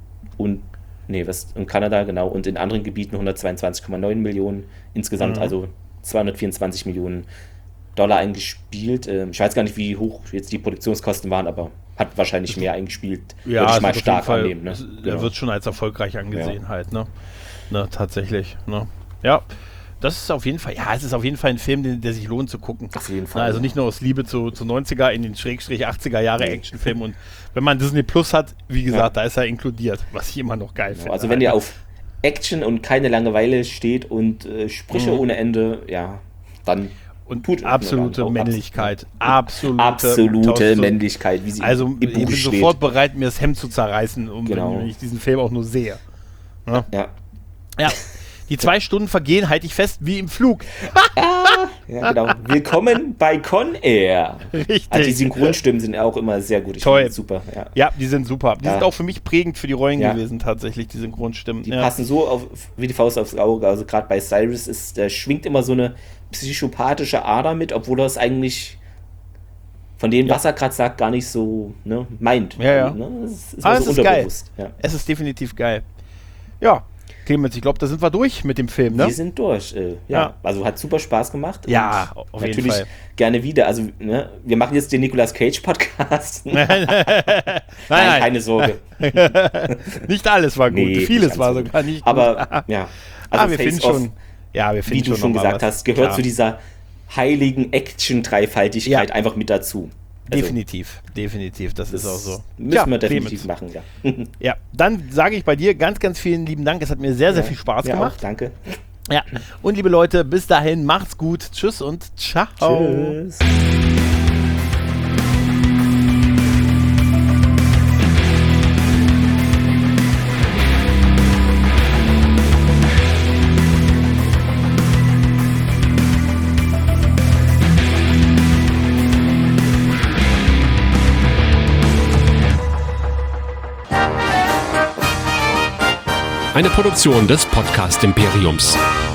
und nee, was in Kanada, genau, und in anderen Gebieten hundertzweiundzwanzig Komma neun Millionen insgesamt, mhm. also zweihundertvierundzwanzig Millionen Dollar eingespielt. Ähm, ich weiß gar nicht, wie hoch jetzt die Produktionskosten waren, aber hat wahrscheinlich mehr eingespielt. Ja, würde ich mal also stark Fall, annehmen. Ne? Er ja. wird schon als erfolgreich angesehen ja. halt, ne? Ne, tatsächlich, ne? Ja, das ist auf jeden Fall, ja, es ist auf jeden Fall ein Film, den, der sich lohnt zu gucken. Auf jeden Fall. Na, also nicht nur aus Liebe zu, zu neunziger in den Schrägstrich achtziger Jahre nee. Actionfilm und wenn man Disney Plus hat, wie gesagt, ja. da ist er inkludiert, was ich immer noch geil genau. finde. Also wenn ihr auf Action und keine Langeweile steht und äh, Sprüche mhm. ohne Ende, ja, dann und Put absolute Männlichkeit. Absolute, absolute Männlichkeit, wie sie also im Buch steht. Ich bin sofort bereit, mir das Hemd zu zerreißen, um, genau. wenn ich diesen Film auch nur sehe. Ja. Ja. ja. Die zwei Stunden vergehen, halte ich fest, wie im Flug. ja, genau. Willkommen bei Con Air. Richtig. Also die Synchronstimmen sind auch immer sehr gut. Ich Toll. Super. Ja. ja, die sind super. Die ja. sind auch für mich prägend für die Rollen ja. gewesen, tatsächlich, die Synchronstimmen. Die ja. passen so auf, wie die Faust aufs Auge. Also gerade bei Cyrus ist, der schwingt immer so eine psychopathische Ader mit, obwohl er es eigentlich von dem, ja. was er gerade sagt, gar nicht so ne, meint. Ja, ja. Ne? Das ist Aber so es ist geil. Ja. Es ist definitiv geil. Ja. Clemens, ich glaube, da sind wir durch mit dem Film, ne? Wir sind durch, äh, ja. ja. Also hat super Spaß gemacht. Ja, auf jeden natürlich Fall. Gerne wieder. Also, ne, wir machen jetzt den Nicolas Cage Podcast. nein, nein, nein, keine Sorge. Nicht alles war gut, nee, vieles war sogar nicht gut. Aber, ja. Also ah, wir finden schon, ja, wir finden wie du schon, schon gesagt hast, gehört Klar. zu dieser heiligen Action-Dreifaltigkeit ja. einfach mit dazu. Also, definitiv, definitiv, das, das ist auch so. Müssen ja, wir definitiv Clemens. machen, ja. Ja, dann sage ich bei dir ganz, ganz vielen lieben Dank. Es hat mir sehr, sehr ja, viel Spaß ja gemacht. Auch, danke. Ja, und liebe Leute, bis dahin, macht's gut. Tschüss und ciao. Tschüss. Eine Produktion des Podcast Imperiums.